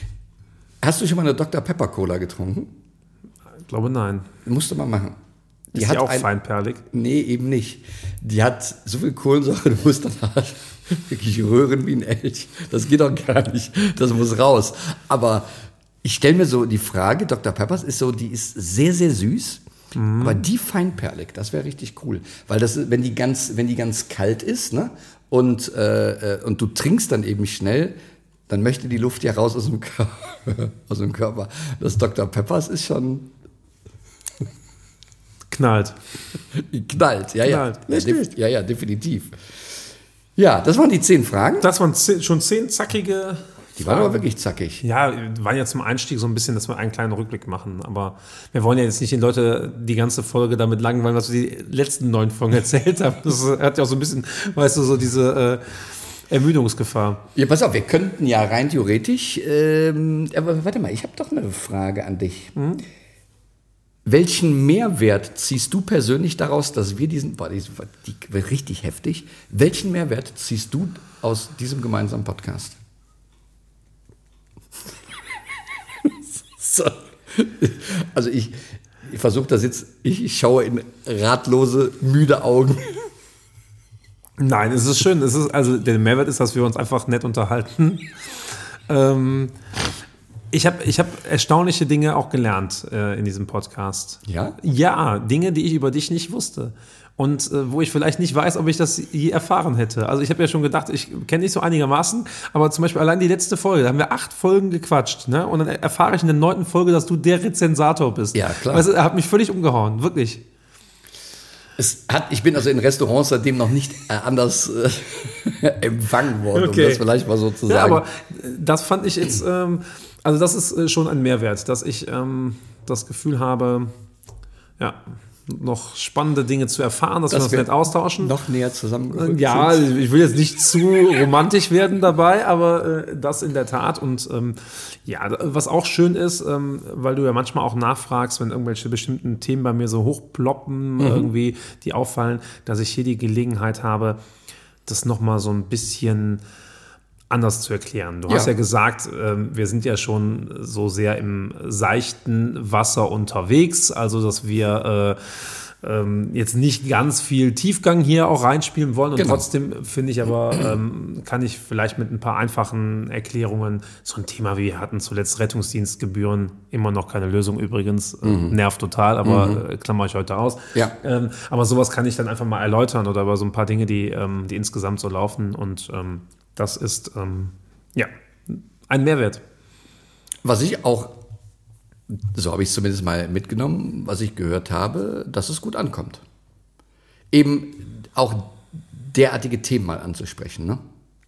Hast du schon mal eine Doktor Pepper Cola getrunken? Ich glaube, nein. Musst du mal machen. Ist die hat auch ein- feinperlig? Nee, eben nicht. Die hat so viel Kohlensäure, du musst danach wirklich röhren wie ein Elch. Das geht doch gar nicht. Das muss raus. Aber ich stelle mir so die Frage, Doktor Peppers ist so, die ist sehr, sehr süß. Mhm. Aber die feinperlig, das wäre richtig cool. Weil das, ist- wenn die ganz, wenn die ganz kalt ist, ne, und, äh, äh, und du trinkst dann eben schnell, dann möchte die Luft ja raus aus dem Körper. aus dem Körper. Das Doktor Peppers ist schon... Knallt. Knallt, ja, ja. Knallt. Ja, Nicht def- schlecht. ja, ja, definitiv. Ja, das waren die zehn Fragen. Das waren zehn, schon zehn zackige Die waren aber wirklich zackig. Ja, waren ja zum Einstieg so ein bisschen, dass wir einen kleinen Rückblick machen. Aber wir wollen ja jetzt nicht den Leute die ganze Folge damit langweilen, was wir die letzten neun Folgen erzählt haben. Das hat ja auch so ein bisschen, weißt du, so diese äh, Ermüdungsgefahr. Ja, pass auf, wir könnten ja rein theoretisch, ähm, aber warte mal, ich habe doch eine Frage an dich. Mhm. Welchen Mehrwert ziehst du persönlich daraus, dass wir diesen, boah, die, die wird richtig heftig, welchen Mehrwert ziehst du aus diesem gemeinsamen Podcast? So. Also ich, ich versuche das jetzt, ich, ich schaue in ratlose, müde Augen. Nein, es ist schön. Es ist, also der Mehrwert ist, dass wir uns einfach nett unterhalten. Ähm, ich habe ich hab erstaunliche Dinge auch gelernt äh, in diesem Podcast. Ja? Ja, Dinge, die ich über dich nicht wusste. Und äh, wo ich vielleicht nicht weiß, ob ich das je erfahren hätte. Also ich habe ja schon gedacht, ich kenne dich so einigermaßen, aber zum Beispiel allein die letzte Folge, da haben wir acht Folgen gequatscht, ne? Und dann erfahre ich in der neunten Folge, dass du der Rezensator bist. Ja, klar. Weißt du, er hat mich völlig umgehauen, wirklich. Es hat, ich bin also in Restaurants seitdem noch nicht äh, anders äh, empfangen worden, Okay. um das vielleicht mal so zu Ja, sagen. aber das fand ich jetzt, ähm, also das ist äh, schon ein Mehrwert, dass ich ähm, das Gefühl habe, ja, noch spannende Dinge zu erfahren, dass, dass wir uns wir nett austauschen. Noch näher zusammengerückt Ja, sind. ich will jetzt nicht zu romantisch werden dabei, aber äh, das in der Tat. Und ähm, ja, was auch schön ist, ähm, weil du ja manchmal auch nachfragst, wenn irgendwelche bestimmten Themen bei mir so hochploppen, mhm. irgendwie, die auffallen, dass ich hier die Gelegenheit habe, das nochmal so ein bisschen anders zu erklären. Du ja. hast ja gesagt, äh, wir sind ja schon so sehr im seichten Wasser unterwegs, also dass wir äh, ähm, jetzt nicht ganz viel Tiefgang hier auch reinspielen wollen und genau. trotzdem finde ich aber, ähm, kann ich vielleicht mit ein paar einfachen Erklärungen, so ein Thema wie wir hatten zuletzt Rettungsdienstgebühren, immer noch keine Lösung übrigens, mhm. nervt total, aber mhm. äh, klammer ich heute aus. Ja. Ähm, aber sowas kann ich dann einfach mal erläutern oder über so ein paar Dinge, die, ähm, die insgesamt so laufen und ähm, das ist, ähm, ja, ein Mehrwert. Was ich auch, so habe ich es zumindest mal mitgenommen, was ich gehört habe, dass es gut ankommt. Eben auch derartige Themen mal anzusprechen, ne?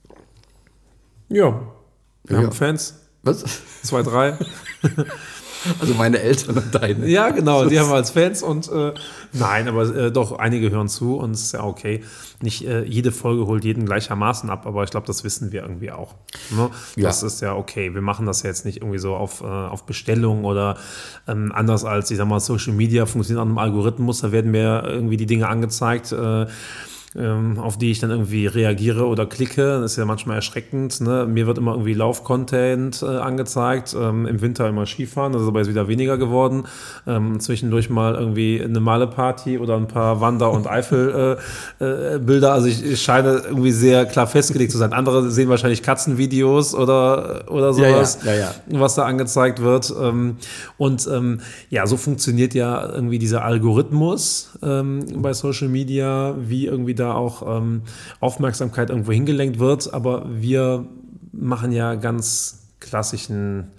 Ja, wir ja. haben Fans. Was? Zwei, drei. Also meine Eltern und deine. Ja, genau, die haben wir als Fans und äh, nein, aber äh, doch, einige hören zu und es ist ja okay. Nicht äh, jede Folge holt jeden gleichermaßen ab, aber ich glaube, das wissen wir irgendwie auch. Ne? Das ja. ist ja okay. Wir machen das ja jetzt nicht irgendwie so auf, äh, auf Bestellung oder ähm, anders als, ich sag mal, Social Media funktioniert an einem Algorithmus, da werden mir irgendwie die Dinge angezeigt, äh, auf die ich dann irgendwie reagiere oder klicke. Das ist ja manchmal erschreckend. Ne? Mir wird immer irgendwie Lauf-Content äh, angezeigt. Ähm, Im Winter immer Skifahren, das ist aber jetzt wieder weniger geworden. Ähm, zwischendurch mal irgendwie eine Male-Party oder ein paar Wander- und Eifel-Bilder. Äh, äh, also ich, ich scheine irgendwie sehr klar festgelegt zu sein. Andere sehen wahrscheinlich Katzenvideos oder, oder sowas, ja, ja, ja, ja. was da angezeigt wird. Ähm, und ähm, ja, so funktioniert ja irgendwie dieser Algorithmus ähm, bei Social Media, wie irgendwie da auch ähm, Aufmerksamkeit irgendwo hingelenkt wird, aber wir machen ja ganz klassischen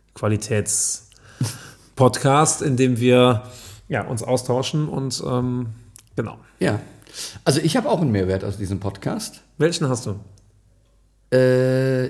Qualitätspodcast, in dem wir ja, uns austauschen und ähm, genau. Ja, also ich habe auch einen Mehrwert aus diesem Podcast. Welchen hast du? Äh,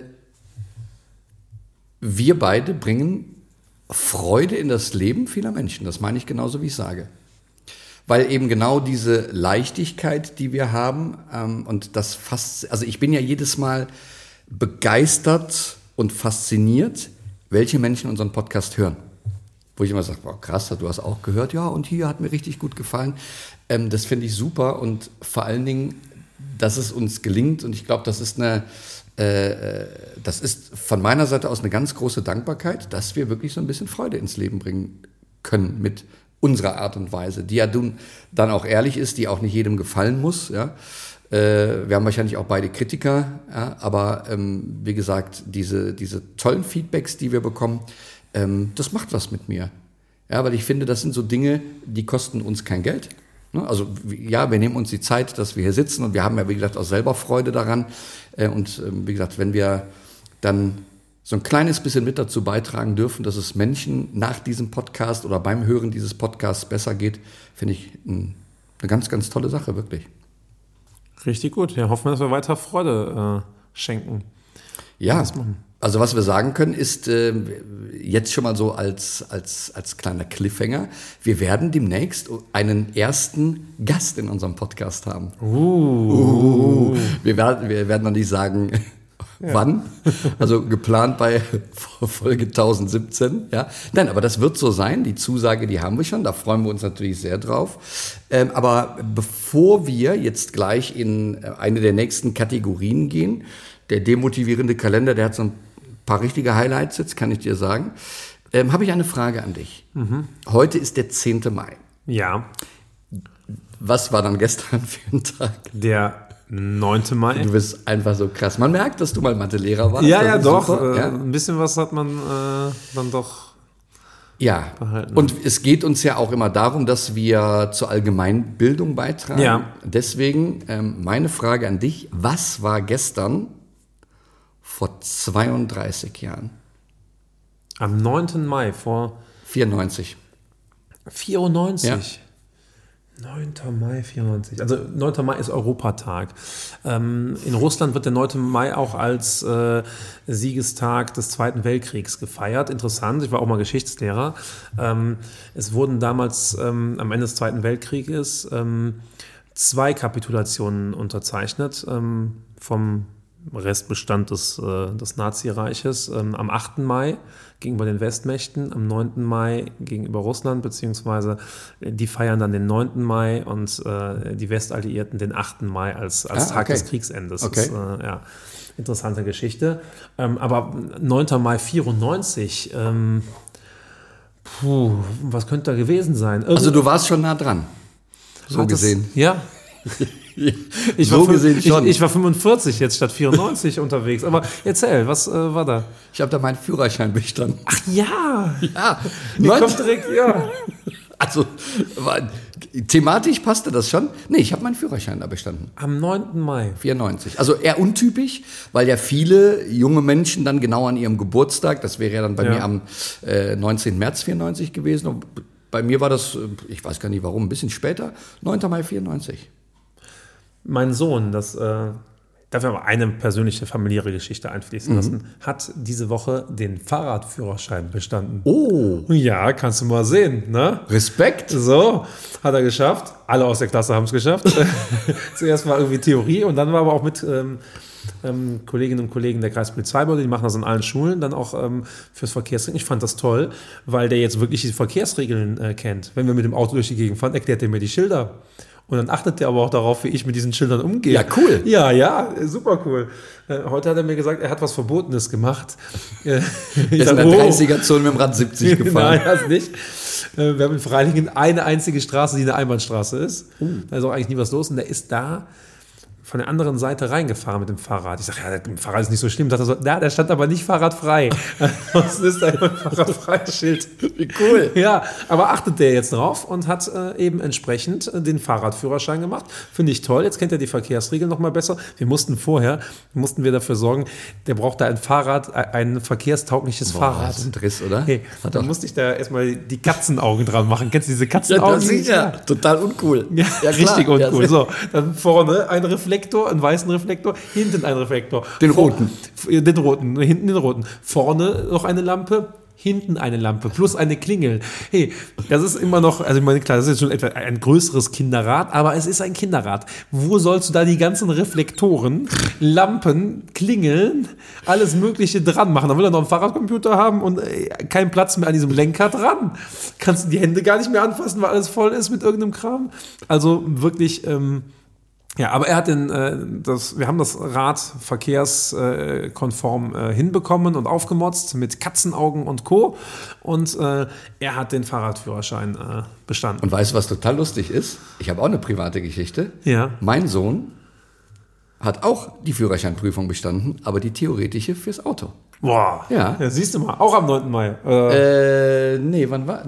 wir beide bringen Freude in das Leben vieler Menschen, das meine ich genauso, wie ich sage. Weil eben genau diese Leichtigkeit, die wir haben, ähm, und das fast, also ich bin ja jedes Mal begeistert und fasziniert, welche Menschen unseren Podcast hören. Wo ich immer sage, wow, krass, du hast auch gehört, ja, und hier hat mir richtig gut gefallen. Ähm, das finde ich super und vor allen Dingen, dass es uns gelingt und ich glaube, das ist eine, äh, das ist von meiner Seite aus eine ganz große Dankbarkeit, dass wir wirklich so ein bisschen Freude ins Leben bringen können mit unserer Art und Weise, die ja dann auch ehrlich ist, die auch nicht jedem gefallen muss. Ja. Äh, wir haben wahrscheinlich auch beide Kritiker, ja, aber ähm, wie gesagt, diese, diese tollen Feedbacks, die wir bekommen, ähm, das macht was mit mir. Ja, weil ich finde, das sind so Dinge, die kosten uns kein Geld. Ne? Also ja, wir nehmen uns die Zeit, dass wir hier sitzen und wir haben ja, wie gesagt, auch selber Freude daran. Äh, und äh, wie gesagt, wenn wir dann so ein kleines bisschen mit dazu beitragen dürfen, dass es Menschen nach diesem Podcast oder beim Hören dieses Podcasts besser geht, finde ich eine ganz, ganz tolle Sache, wirklich. Richtig gut. Ja, hoffen wir, dass wir weiter Freude äh, schenken. Ja, also was wir sagen können, ist äh, jetzt schon mal so als, als, als kleiner Cliffhanger, wir werden demnächst einen ersten Gast in unserem Podcast haben. Uh. Uh. Wir werden, wir werden noch nicht sagen... Ja. Wann? Also geplant bei Folge tausendsiebzehn. Ja. Nein, aber das wird so sein. Die Zusage, die haben wir schon. Da freuen wir uns natürlich sehr drauf. Ähm, aber bevor wir jetzt gleich in eine der nächsten Kategorien gehen, der demotivierende Kalender, der hat so ein paar richtige Highlights, jetzt kann ich dir sagen, ähm, habe ich eine Frage an dich. Mhm. Heute ist der zehnte Mai. Ja. Was war dann gestern für ein Tag? Der neunte Mai. Du bist einfach so krass. Man merkt, dass du mal Mathelehrer warst. Ja, ja, doch. Super, äh, ja. Ein bisschen was hat man äh, dann doch ja. behalten. Und es geht uns ja auch immer darum, dass wir zur Allgemeinbildung beitragen. Ja. Deswegen ähm, meine Frage an dich. Was war gestern vor zweiunddreißig Jahren? Am neunten Mai vor vierundneunzig. vierundneunzig? Ja. neunter Mai vierundneunzig. Also neunter Mai ist Europatag. Ähm, in Russland wird der neunte Mai auch als äh, Siegestag des Zweiten Weltkriegs gefeiert. Interessant, ich war auch mal Geschichtslehrer. Ähm, es wurden damals ähm, am Ende des Zweiten Weltkrieges ähm, zwei Kapitulationen unterzeichnet ähm, vom Restbestand des, äh, des Nazireiches. Ähm, am achten Mai gegenüber den Westmächten, am neunten Mai gegenüber Russland, beziehungsweise die feiern dann den neunten Mai und äh, die Westalliierten den achten Mai als, als ah, Tag okay. des Kriegsendes. Okay. Das ist, äh, ja, interessante Geschichte. Ähm, aber neunter Mai vierundneunzig, ähm, puh, was könnte da gewesen sein? Irgend- Also du warst schon nah dran, so Hat das- gesehen. Ja. Ich so war, fün- gesehen schon. Ich, ich war fünfundvierzig jetzt statt vierundneunzig unterwegs. Aber erzähl, was äh, war da? Ich habe da meinen Führerschein bestanden. Ach ja, Ja, mir neun- kommt direkt, ja. also war, thematisch passte das schon. Nee, ich habe meinen Führerschein da bestanden. Am neunten Mai. vierundneunzig. Also eher untypisch, weil ja viele junge Menschen dann genau an ihrem Geburtstag, das wäre ja dann bei Ja. mir am äh, neunzehnten März vierundneunzig gewesen. Und bei mir war das, äh, ich weiß gar nicht warum, ein bisschen später, neunter Mai vierundneunzig. Mein Sohn, das äh, darf ich aber eine persönliche familiäre Geschichte einfließen lassen, hat diese Woche den Fahrradführerschein bestanden. Oh, Ja, kannst du mal sehen, ne? Respekt. So, hat er geschafft. Alle aus der Klasse haben es geschafft. Zuerst war irgendwie Theorie und dann war aber auch mit ähm, ähm, Kolleginnen und Kollegen der Kreispolizeibehörde, die machen das an allen Schulen, dann auch ähm, fürs Verkehrsregeln. Ich fand das toll, weil der jetzt wirklich die Verkehrsregeln äh, kennt. Wenn wir mit dem Auto durch die Gegend fahren, erklärt er mir die Schilder. Und dann achtet er aber auch darauf, wie ich mit diesen Schildern umgehe. Ja, cool. Ja, ja, super cool. Äh, heute hat er mir gesagt, er hat was Verbotenes gemacht. Äh, Er ich ist sag, in der oh. dreißiger-Zone mit dem Rad siebzig gefahren. Nein, das nicht. Äh, Wir haben in Freilingen eine einzige Straße, die eine Einbahnstraße ist. Da ist auch eigentlich nie was los. Und der ist da von der anderen Seite reingefahren mit dem Fahrrad. Ich sage, ja, das Fahrrad ist nicht so schlimm. Sagt er so, ja, der stand aber nicht fahrradfrei. Sonst ist da immer ein Fahrradfreischild. Wie cool. Ja, aber achtet der jetzt drauf und hat äh, eben entsprechend äh, den Fahrradführerschein gemacht. Finde ich toll. Jetzt kennt er die Verkehrsregeln noch mal besser. Wir mussten vorher, mussten wir dafür sorgen, der braucht da ein Fahrrad, ein verkehrstaugliches Boah, Fahrrad. das ist ein Driss, oder? Hey, Hat da doch- musste ich da erstmal die Katzenaugen dran machen. Kennst du diese Ja, Katzenaugen? das ist ja total uncool. Ja, klar. richtig Ja, uncool. sehr- So, dann vorne ein Reflektor, einen weißen Reflektor, hinten ein Reflektor. Den Vor- roten. F- Den roten, hinten den roten. Vorne noch eine Lampe, hinten eine Lampe, plus eine Klingel. Hey, das ist immer noch, also ich meine, klar, das ist jetzt schon etwa ein größeres Kinderrad, aber es ist ein Kinderrad. Wo sollst du da die ganzen Reflektoren, Lampen, Klingeln, alles Mögliche dran machen? Dann will er noch einen Fahrradcomputer haben und äh, keinen Platz mehr an diesem Lenker dran. Kannst du die Hände gar nicht mehr anfassen, weil alles voll ist mit irgendeinem Kram. Also wirklich, ähm, ja, aber er hat den, äh, das, wir haben das Rad verkehrskonform äh, hinbekommen und aufgemotzt mit Katzenaugen und Co. Und äh, er hat den Fahrradführerschein äh, bestanden. Und weißt du, was total lustig ist? Ich habe auch eine private Geschichte. Ja. Mein Sohn hat auch die Führerscheinprüfung bestanden, aber die theoretische fürs Auto. Boah, Ja. siehst du mal, auch am neunten Mai. Äh, Äh, nee, wann war?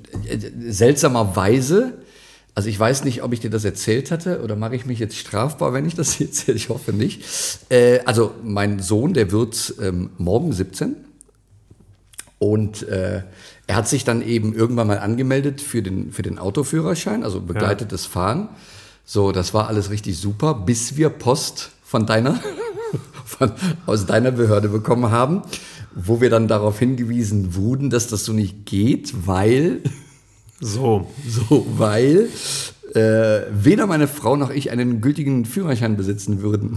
Seltsamerweise, also ich weiß nicht, ob ich dir das erzählt hatte oder mache ich mich jetzt strafbar, wenn ich das erzähle, ich hoffe nicht. Äh, also mein Sohn, der wird ähm, morgen siebzehn und äh, er hat sich dann eben irgendwann mal angemeldet für den, für den Autoführerschein, also begleitetes Fahren. So, das war alles richtig super, bis wir Post von deiner, von, aus deiner Behörde bekommen haben, wo wir dann darauf hingewiesen wurden, dass das so nicht geht, weil, so. so, weil äh, weder meine Frau noch ich einen gültigen Führerschein besitzen würden.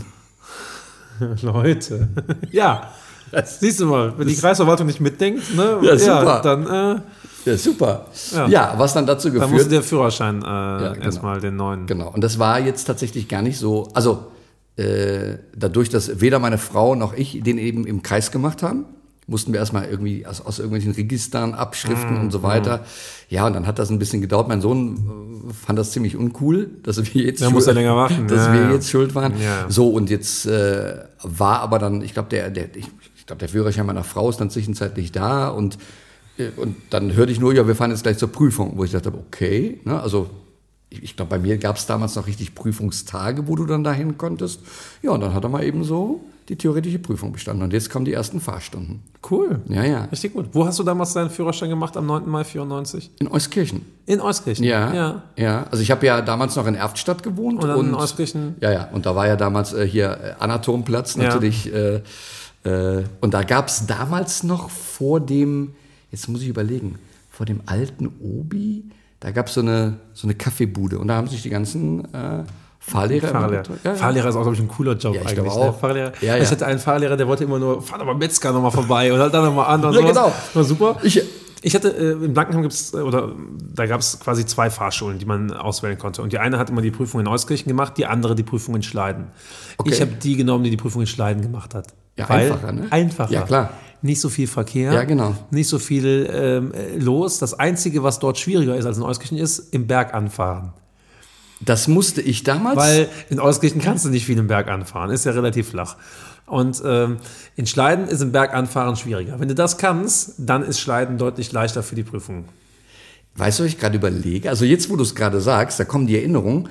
Leute. Ja, siehst du mal, wenn die Kreisverwaltung nicht mitdenkt, ne? Ja, super. dann, äh, Ja, super. Ja. Ja, was dann dazu dann musste geführt der Führerschein äh, genau. erstmal den neuen. Genau. Und das war jetzt tatsächlich gar nicht so, also äh, dadurch, dass weder meine Frau noch ich den eben im Kreis gemacht haben, mussten wir erstmal irgendwie aus, aus irgendwelchen Registern, Abschriften Mm, und so weiter. Ja, und dann hat das ein bisschen gedauert. Mein Sohn äh, fand das ziemlich uncool, dass wir jetzt, Der muss ja länger warten. dass Ja, wir ja. jetzt schuld waren. Ja. So, und jetzt äh, war aber dann, ich glaube, der, der, ich, ich glaube, der Führerschein meiner Frau ist dann zwischenzeitlich da und Und dann hörte ich nur, ja, wir fahren jetzt gleich zur Prüfung, wo ich dachte, okay, ne, also ich, ich glaube, bei mir gab es damals noch richtig Prüfungstage, wo du dann dahin konntest. Ja, und dann hat er mal eben so die theoretische Prüfung bestanden. Und jetzt kommen die ersten Fahrstunden. Cool. Ja, ja. Richtig gut. Wo hast du damals deinen Führerschein gemacht, am neunten Mai vierundneunzig? In Euskirchen. In Euskirchen? Ja, ja. ja. Also ich habe ja damals noch in Erftstadt gewohnt. Und dann und, in Euskirchen? Ja, ja. Und da war ja damals äh, hier äh, Anatomplatz natürlich. Ja. Äh, äh, und da gab es damals noch vor dem, jetzt muss ich überlegen, vor dem alten Obi, da gab es so eine, so eine Kaffeebude. Und da haben sich die ganzen... Äh, Fahrlehrer. Fahrlehrer. Ja, ja. Fahrlehrer ist auch, glaube ich, ein cooler Job ja, ich eigentlich. Auch. Ne? Fahrlehrer. Ja, ja. Ich hatte einen Fahrlehrer, der wollte immer nur, fahr doch mal Metzger nochmal vorbei und halt dann nochmal an. Und ja, sowas. genau. War super. Ich, ich hatte, äh, in Blankenheim gibt's, oder da gab es quasi zwei Fahrschulen, die man auswählen konnte. Und die eine hat immer die Prüfung in Euskirchen gemacht, die andere die Prüfung in Schleiden. Okay. Ich habe die genommen, die die Prüfung in Schleiden gemacht hat. Ja, Weil einfacher, ne? Einfacher. Ja, klar. Nicht so viel Verkehr. Ja, genau. Nicht so viel ähm, los. Das Einzige, was dort schwieriger ist als in Euskirchen, ist im Berg anfahren. Das musste ich damals. Weil in Euskirchen kannst du nicht viel im Berg anfahren, ist ja relativ flach. Und ähm, in Schleiden ist im Berg anfahren schwieriger. Wenn du das kannst, dann ist Schleiden deutlich leichter für die Prüfung. Weißt du, was ich gerade überlege? Also jetzt, wo du es gerade sagst, da kommen die Erinnerungen.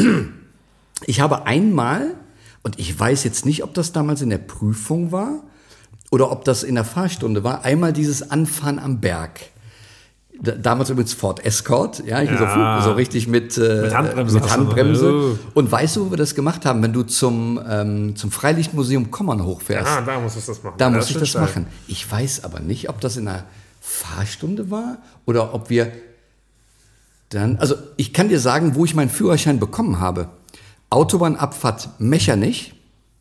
Ich habe einmal, und ich weiß jetzt nicht, ob das damals in der Prüfung war oder ob das in der Fahrstunde war, einmal dieses Anfahren am Berg. Damals übrigens Ford Escort, ja, ja. So, so richtig mit, äh, mit Handbremse. Mit Handbremse. Oh. Und weißt du, wo wir das gemacht haben? Wenn du zum, ähm, zum Freilichtmuseum Kommern hochfährst. Ah, da musst du das machen. Da das muss ich das steil. machen. Ich weiß aber nicht, ob das in einer Fahrstunde war oder ob wir dann, also ich kann dir sagen, wo ich meinen Führerschein bekommen habe. Autobahnabfahrt Mechernich.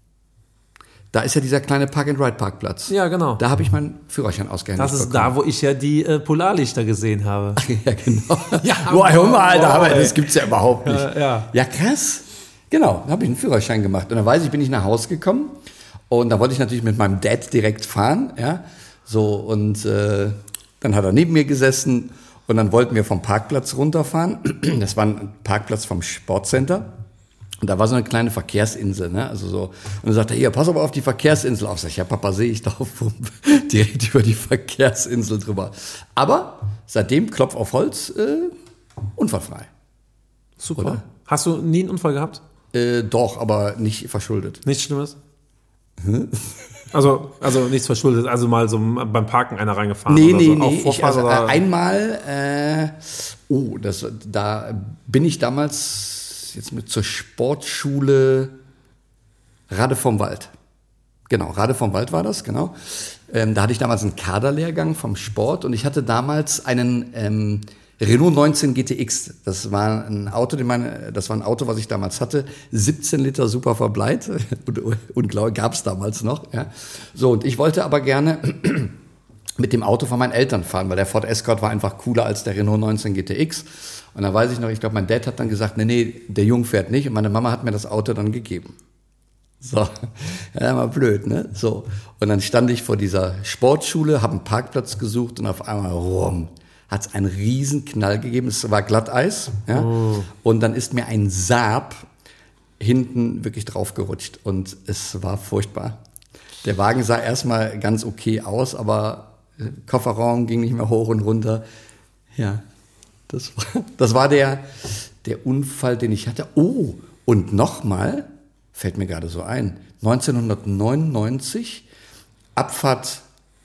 Da ist ja dieser kleine Park-and-Ride-Parkplatz. Ja, genau. Da habe ich meinen Führerschein ausgehändigt Das ist bekommen. da, wo ich ja die äh, Polarlichter gesehen habe. Ja, genau. Ja, Boah, hör mal, Alter, boah, aber ey. das gibt's ja überhaupt nicht. Ja, ja. ja krass. Genau, da habe ich einen Führerschein gemacht. Und dann weiß ich, bin ich nach Hause gekommen. Und da wollte ich natürlich mit meinem Dad direkt fahren. Ja, so, und äh, dann hat er neben mir gesessen. Und dann wollten wir vom Parkplatz runterfahren. Das war ein Parkplatz vom Sportcenter. Und da war so eine kleine Verkehrsinsel, ne? Also so. Und dann sagte er, hier, pass aber auf die Verkehrsinsel auf. Sag ich, ja, Papa, sehe ich doch direkt über die Verkehrsinsel drüber. Aber seitdem, Klopf auf Holz, äh, unfallfrei. Super. Oder? Hast du nie einen Unfall gehabt? Äh, doch, aber nicht verschuldet. Nichts Schlimmes? Also, also nichts verschuldet, also mal so beim Parken einer reingefahren Nee, oder nee, so. nee. Auch Ich, Vorfahrt also, oder? äh, einmal, äh, oh, das, da bin ich damals jetzt mit zur Sportschule Rade vom Wald. Genau, Rade vom Wald war das, genau. Ähm, da hatte ich damals einen Kaderlehrgang vom Sport und ich hatte damals einen ähm, Renault neunzehn G T X. Das war ein Auto, den meine, das war ein Auto, was ich damals hatte. siebzehn Liter super Verbleit. Unglaublich, gab es damals noch. Ja. So, und ich wollte aber gerne mit dem Auto von meinen Eltern fahren, weil der Ford Escort war einfach cooler als der Renault neunzehn G T X. Und da weiß ich noch, ich glaube, mein Dad hat dann gesagt, nee, nee, der Jung fährt nicht. Und meine Mama hat mir das Auto dann gegeben. So, ja, mal blöd, ne? So. Und dann stand ich vor dieser Sportschule, habe einen Parkplatz gesucht und auf einmal, rum, hat es einen riesen Knall gegeben. Es war Glatteis, ja. Oh. Und dann ist mir ein Saab hinten wirklich draufgerutscht. Und es war furchtbar. Der Wagen sah erstmal ganz okay aus, aber Kofferraum ging nicht mehr hoch und runter. Ja, das war, das war der, der Unfall, den ich hatte. Oh, und nochmal, fällt mir gerade so ein, neunzehnhundertneunundneunzig, Abfahrt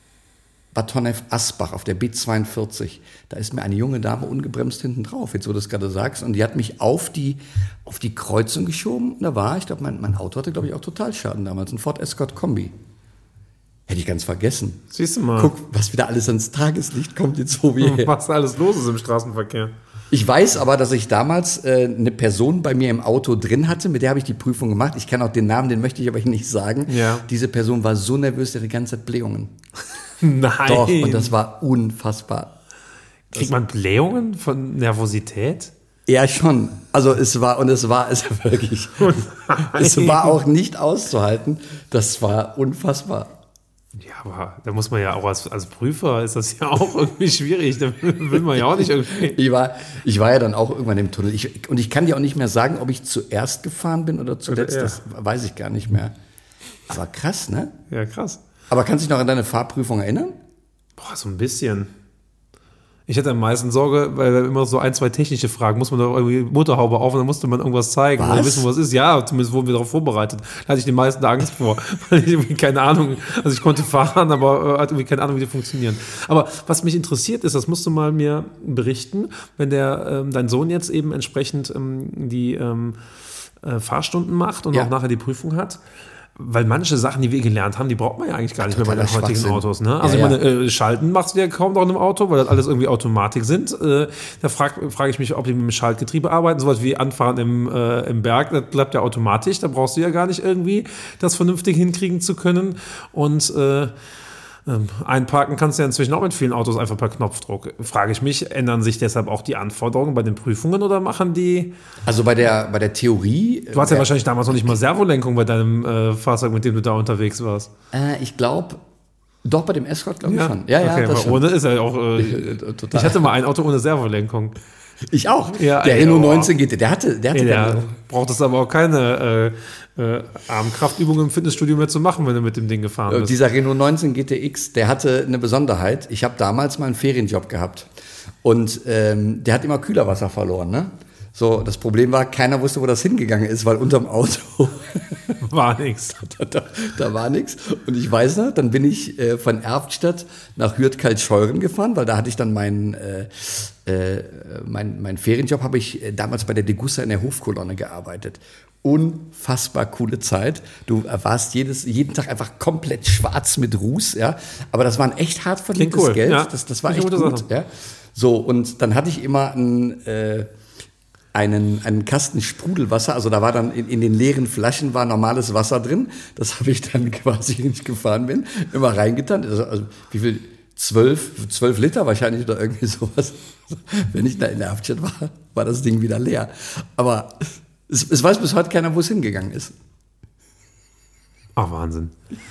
Bad Honnef-Asbach auf der B zweiundvierzig. Da ist mir eine junge Dame ungebremst hinten drauf, jetzt wo du es gerade sagst. Und die hat mich auf die, auf die Kreuzung geschoben. Und da war, ich glaube, mein, mein Auto hatte, glaube ich, auch Totalschaden damals. Ein Ford Escort Kombi. Hätte ich ganz vergessen. Siehst du mal. Guck, was wieder alles ans Tageslicht kommt, jetzt so wie her. Was alles los ist im Straßenverkehr. Ich weiß aber, dass ich damals äh, eine Person bei mir im Auto drin hatte, mit der habe ich die Prüfung gemacht. Ich kann auch den Namen, den möchte ich aber nicht sagen. Ja. Diese Person war so nervös, die hatte die ganze Zeit Blähungen. Nein. Doch, und das war unfassbar. Kriegt man Blähungen von Nervosität? Ja, schon. Also es war, und es war es wirklich, es war auch nicht auszuhalten. Das war unfassbar. Ja, aber da muss man ja auch als, als Prüfer, ist das ja auch irgendwie schwierig. Da will man ja auch nicht irgendwie. Ich war, ich war ja dann auch irgendwann im Tunnel. Ich, und ich kann dir auch nicht mehr sagen, ob ich zuerst gefahren bin oder zuletzt. Oder das weiß ich gar nicht mehr. Aber krass, ne? Ja, krass. Aber kannst du dich noch an deine Fahrprüfung erinnern? Boah, so ein bisschen. Ich hatte am meisten Sorge, weil immer so ein, zwei technische Fragen, muss man da irgendwie Motorhaube auf und dann musste man irgendwas zeigen Was? oder wissen, was ist. Ja, zumindest wurden wir darauf vorbereitet. Da hatte ich die meisten Angst vor, weil ich irgendwie keine Ahnung, also ich konnte fahren, aber äh, hatte irgendwie keine Ahnung, wie die funktionieren. Aber was mich interessiert ist, das musst du mal mir berichten, wenn der ähm, dein Sohn jetzt eben entsprechend ähm, die ähm, äh, Fahrstunden macht und Ja. auch nachher die Prüfung hat. Weil manche Sachen, die wir gelernt haben, die braucht man ja eigentlich gar nicht mehr bei den Totaler heutigen Schwachsinn. Autos. Ne? Also Ja, ich ja. meine, äh, Schalten machst du ja kaum noch in einem Auto, weil das alles irgendwie Automatik sind. Äh, da frage frag ich mich, ob die mit dem Schaltgetriebe arbeiten. Sowas wie Anfahren im, äh, im Berg, das bleibt ja automatisch. Da brauchst du ja gar nicht irgendwie das vernünftig hinkriegen zu können. Und äh, ähm, einparken kannst du ja inzwischen auch mit vielen Autos einfach per Knopfdruck. Frage ich mich, ändern sich deshalb auch die Anforderungen bei den Prüfungen oder machen die... Also bei der, bei der Theorie. Du hast ja äh, wahrscheinlich damals noch nicht mal Servolenkung bei deinem äh, Fahrzeug, mit dem du da unterwegs warst. Äh, ich glaube, doch bei dem Escort glaube ich schon. Ja, ja, okay, das aber schon. ohne ist ja auch. Äh, Äh, total. ich hatte mal ein Auto ohne Servolenkung. Ich auch. Ja, der ey, Renault oh. neunzehn G T, der hatte, der hatte Ja, keine- braucht es aber auch keine äh, äh, Armkraftübungen im Fitnessstudio mehr zu machen, wenn du mit dem Ding gefahren Äh, bist. Dieser Renault neunzehn G T X, der hatte eine Besonderheit. Ich habe damals mal einen Ferienjob gehabt und ähm, der hat immer Kühlerwasser verloren. Ne? So, das Problem war, keiner wusste, wo das hingegangen ist, weil unterm Auto War nix. da, da, da war nichts. Und ich weiß noch, dann bin ich äh, von Erftstadt nach Hürth-Kaltscheuren gefahren, weil da hatte ich dann meinen äh, äh, mein, mein Ferienjob, habe ich äh, damals bei der Degussa in der Hofkolonne gearbeitet. Unfassbar coole Zeit. Du warst jedes, jeden Tag einfach komplett schwarz mit Ruß, ja. Aber das war ein echt hart verdientes Klingt cool, Geld. ja. Das, das war Finde echt ich eine gut, gute ja. So, und dann hatte ich immer ein, äh, einen, einen Kasten Sprudelwasser, also da war dann in, in den leeren Flaschen war normales Wasser drin. Das habe ich dann quasi, wenn ich gefahren bin, immer reingetan. Also, also wie viel? Zwölf, zwölf Liter wahrscheinlich oder irgendwie sowas. Wenn ich da in der Erftstadt war, war das Ding wieder leer. Aber es, es weiß bis heute keiner, wo es hingegangen ist. Ach, Wahnsinn.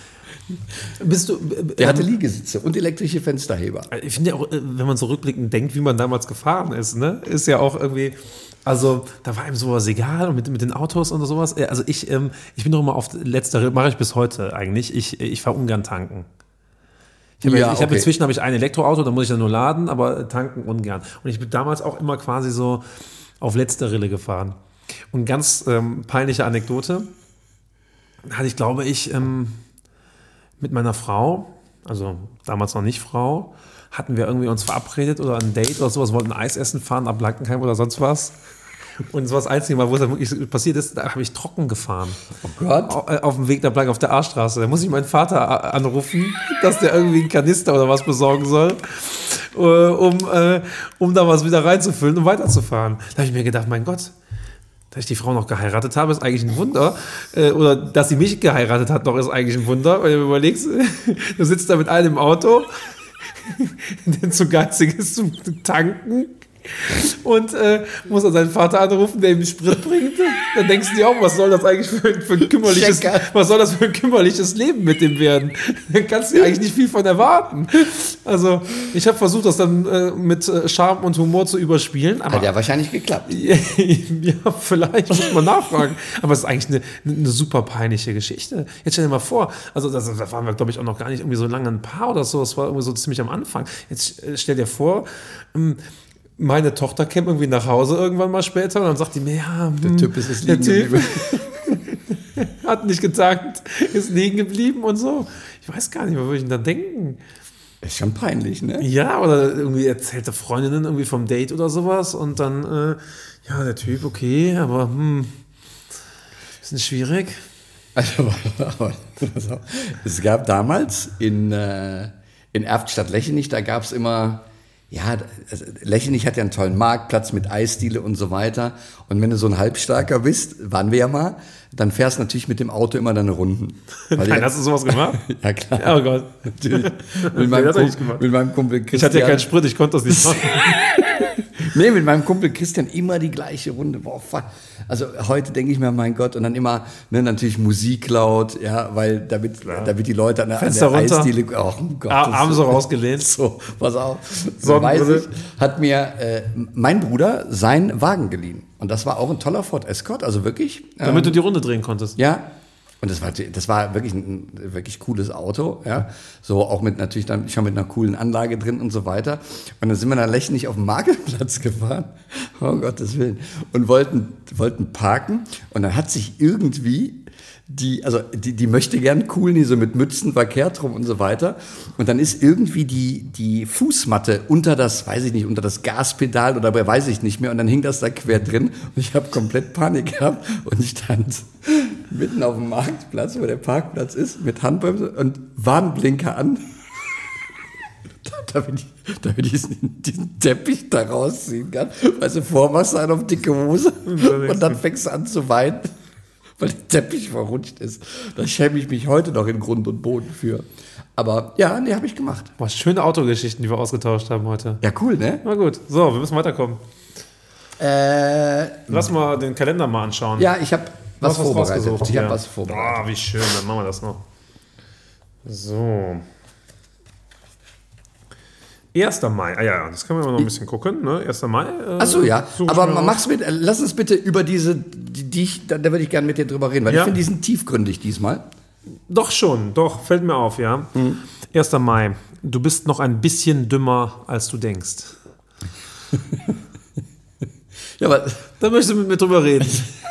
Bist du. Der hatte Liegesitze und elektrische Fensterheber. Ich finde ja auch, äh, wenn man so rückblickend denkt, wie man damals gefahren ist, ne, ist ja auch irgendwie, also da war einem sowas egal und mit, mit den Autos und sowas. Äh, Also ich, ähm, ich bin doch immer auf letztere, mache ich bis heute eigentlich. Ich, ich fahre ungern tanken. Ich habe Ja, ich hab okay. inzwischen habe ich ein Elektroauto, da muss ich dann nur laden, aber tanken ungern. Und ich bin damals auch immer quasi so auf letzter Rille gefahren. Und ganz ähm, peinliche Anekdote hatte ich, glaube ich, ähm, mit meiner Frau, also damals noch nicht Frau, hatten wir irgendwie uns verabredet oder ein Date oder sowas, wollten Eis essen fahren nach Blankenheim oder sonst was. Und das war das einzige Mal, wo es dann wirklich passiert ist, da habe ich trocken gefahren. Oh Gott. Au- äh, Auf dem Weg nach Blank auf der A-Straße. Da muss ich meinen Vater a- anrufen, dass der irgendwie einen Kanister oder was besorgen soll, äh, um, äh, um da was wieder reinzufüllen und weiterzufahren. Da habe ich mir gedacht, mein Gott, dass ich die Frau noch geheiratet habe, ist eigentlich ein Wunder. Äh, oder dass sie mich geheiratet hat, noch ist eigentlich ein Wunder. Wenn du überlegst, du sitzt da mit einem im Auto, der zu geizig ist zum Tanken. Und äh, muss er seinen Vater anrufen, der ihm Sprit bringt. Dann denkst du dir auch, was soll das eigentlich für, für ein kümmerliches, Checker. was soll das für ein kümmerliches Leben mit dem werden? Da kannst du dir eigentlich nicht viel von erwarten. Also ich habe versucht, das dann äh, mit äh, Charme und Humor zu überspielen. Aber Hat ja wahrscheinlich geklappt. ja, vielleicht muss man nachfragen. Aber es ist eigentlich eine, eine super peinliche Geschichte. Jetzt stell dir mal vor, also das, da waren wir, glaube ich, auch noch gar nicht irgendwie so lange ein Paar oder so. Das war irgendwie so ziemlich am Anfang. Jetzt äh, stell dir vor, ähm, meine Tochter käme irgendwie nach Hause irgendwann mal später und dann sagt die mir, ja, Der hm, Typ ist es der liegen Typ geblieben. hat nicht getankt, ist liegen geblieben und so. Ich weiß gar nicht, was würde ich denn da denken? Ist schon peinlich, ne? Ja, oder irgendwie erzählte Freundinnen irgendwie vom Date oder sowas und dann, äh, ja, der Typ, okay, aber hm, bisschen schwierig. Also, also, es gab damals in, äh, in Erftstadt-Lechenich, da gab es immer, ja, also Lechenich hat ja einen tollen Marktplatz mit Eisdiele und so weiter. Und wenn du so ein Halbstarker bist, waren wir ja mal, dann fährst du natürlich mit dem Auto immer deine Runden. Weil Nein, ja, hast du sowas gemacht? ja, klar. Oh Gott. Natürlich. Mit Nee, meinem, das hab ich Kumpel, gemacht. mit meinem Kumpel Christian. Ich hatte ja keinen Sprit, ich konnte das nicht machen. Nee, mit meinem Kumpel Christian immer die gleiche Runde. Boah, fuck. Also heute denke ich mir, mein Gott, und dann immer ne, natürlich Musik laut, ja, weil damit, damit die Leute an der, an Fenster der runter. Eisdiele, oh Gott, Ar- das Arm ist so rausgelehnt. So, pass auf. So weiß Sonnenbrille. ich, hat mir äh, mein Bruder seinen Wagen geliehen. Und das war auch ein toller Ford Escort, also wirklich. Damit ähm, du die Runde drehen konntest. ja, Und das war, das war wirklich ein wirklich cooles Auto, ja. So auch mit natürlich dann schon mit einer coolen Anlage drin und so weiter. Und dann sind wir dann lächerlich auf den Marktplatz gefahren, um Gottes Willen, und wollten, wollten parken. Und dann hat sich irgendwie die, also die, die möchte gern cool, die so mit Mützen verkehrt rum und so weiter. Und dann ist irgendwie die, die Fußmatte unter das, weiß ich nicht, unter das Gaspedal oder weiß ich nicht mehr. Und dann hing das da quer drin. Und ich habe komplett Panik gehabt und ich stand mitten auf dem Marktplatz, wo der Parkplatz ist, mit Handbremse und Warnblinker an. Damit ich, damit ich diesen, diesen Teppich da rausziehen kann. Weißt du, vormachst du einen auf dicke Hose und dann fängst du an zu weinen, weil der Teppich verrutscht ist. Da schäme ich mich heute noch in Grund und Boden für. Aber ja, nee, habe ich gemacht. Boah, schöne Autogeschichten, die wir ausgetauscht haben heute. Ja, cool, ne? Na gut, so, wir müssen weiterkommen. Äh, Lass mal den Kalender mal anschauen. ja, ich habe was, was vorbereitet. rausgesucht. Ich habe Ja. was vorbereitet. Ah, wie schön, dann machen wir das noch. So. erster Mai, ah ja, das können wir noch ein bisschen gucken, ne? erster Mai. Äh, Ach so, ja. suche ich Aber mir mach's mit, lass uns bitte über diese, die, die ich, da, da würde ich gerne mit dir drüber reden, weil Ja. ich finde, die sind tiefgründig diesmal. Doch schon, doch, fällt mir auf, ja. Mhm. erster Mai, du bist noch ein bisschen dümmer, als du denkst. Ja, aber Da möchtest du mit mir drüber reden.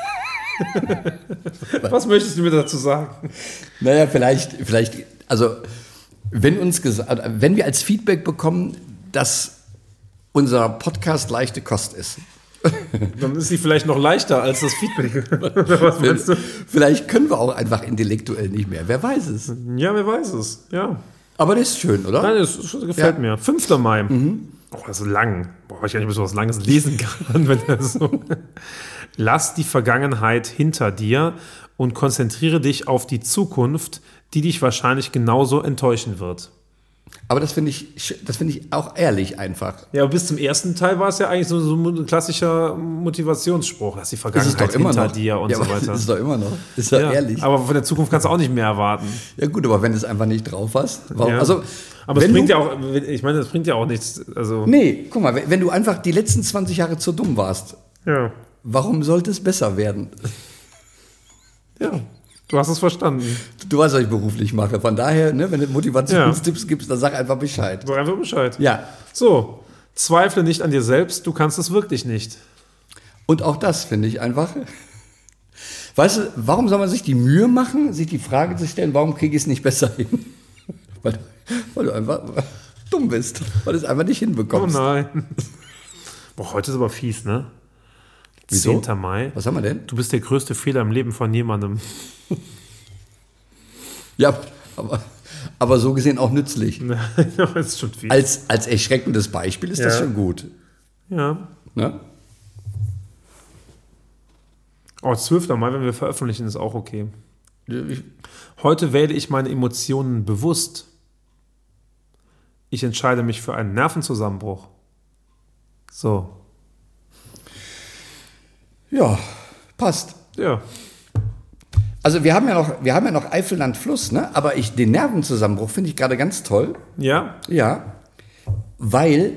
Was möchtest du mir dazu sagen? naja, vielleicht, vielleicht, also wenn uns gesagt, wenn wir als Feedback bekommen, dass unser Podcast leichte Kost ist. Dann ist sie vielleicht noch leichter als das Feedback. Was meinst du? Vielleicht können wir auch einfach intellektuell nicht mehr. Wer weiß es. Ja, wer weiß es. Ja. Aber das ist schön, oder? Nein, das, das gefällt Ja. mir. fünfter Mai. Oh, das ist lang. Boah, ich gar nicht mehr so was Langes lesen kann. Wenn das so. Lass die Vergangenheit hinter dir und konzentriere dich auf die Zukunft, die dich wahrscheinlich genauso enttäuschen wird. Aber das finde ich, das finde ich auch ehrlich einfach. Ja, bis zum ersten Teil war es ja eigentlich so, so ein klassischer Motivationsspruch. Lass die Ist es Vergangenheit doch immer hinter noch. dir und ja, so aber weiter. Ist es doch immer noch. Ist doch Ja, ehrlich. aber von der Zukunft kannst du auch nicht mehr erwarten. Ja gut, aber wenn du es einfach nicht drauf hast. Warum? Ja. Also, Aber es wenn bringt du, ja auch, ich meine, das bringt ja auch nichts. Also, Nee, guck mal, wenn wenn du einfach die letzten zwanzig Jahre zu dumm warst, ja. warum sollte es besser werden? Ja, du hast es verstanden. Du weißt, was ich beruflich mache. Von daher, ne, wenn du Motivationstipps gibst, dann sag einfach Bescheid. Sag einfach Bescheid. Ja, So, zweifle nicht an dir selbst, du kannst es wirklich nicht. und auch das finde ich einfach. Weißt du, warum soll man sich die Mühe machen, sich die Frage zu stellen, warum kriege ich es nicht besser hin? Weil, weil du einfach dumm bist, weil du es einfach nicht Oh hinbekommst. nein. Boah, heute ist aber fies, ne? Wieso? zehnter Mai. Was haben wir denn? Du bist der größte Fehler im Leben von jemandem. Ja, aber, aber so gesehen auch nützlich. Das ist schon fies. Als, als erschreckendes Beispiel ist das Ja. schon gut. Ja. Ne? Oh, zwölfter Mai, wenn wir veröffentlichen, ist auch okay. Ich, Heute wähle ich meine Emotionen bewusst. Ich entscheide mich für einen Nervenzusammenbruch. So. ja, passt. Ja. Also wir haben ja noch, wir haben ja noch Eifelland Fluss, ne? Aber ich, den Nervenzusammenbruch finde ich gerade ganz toll. Ja? Ja, weil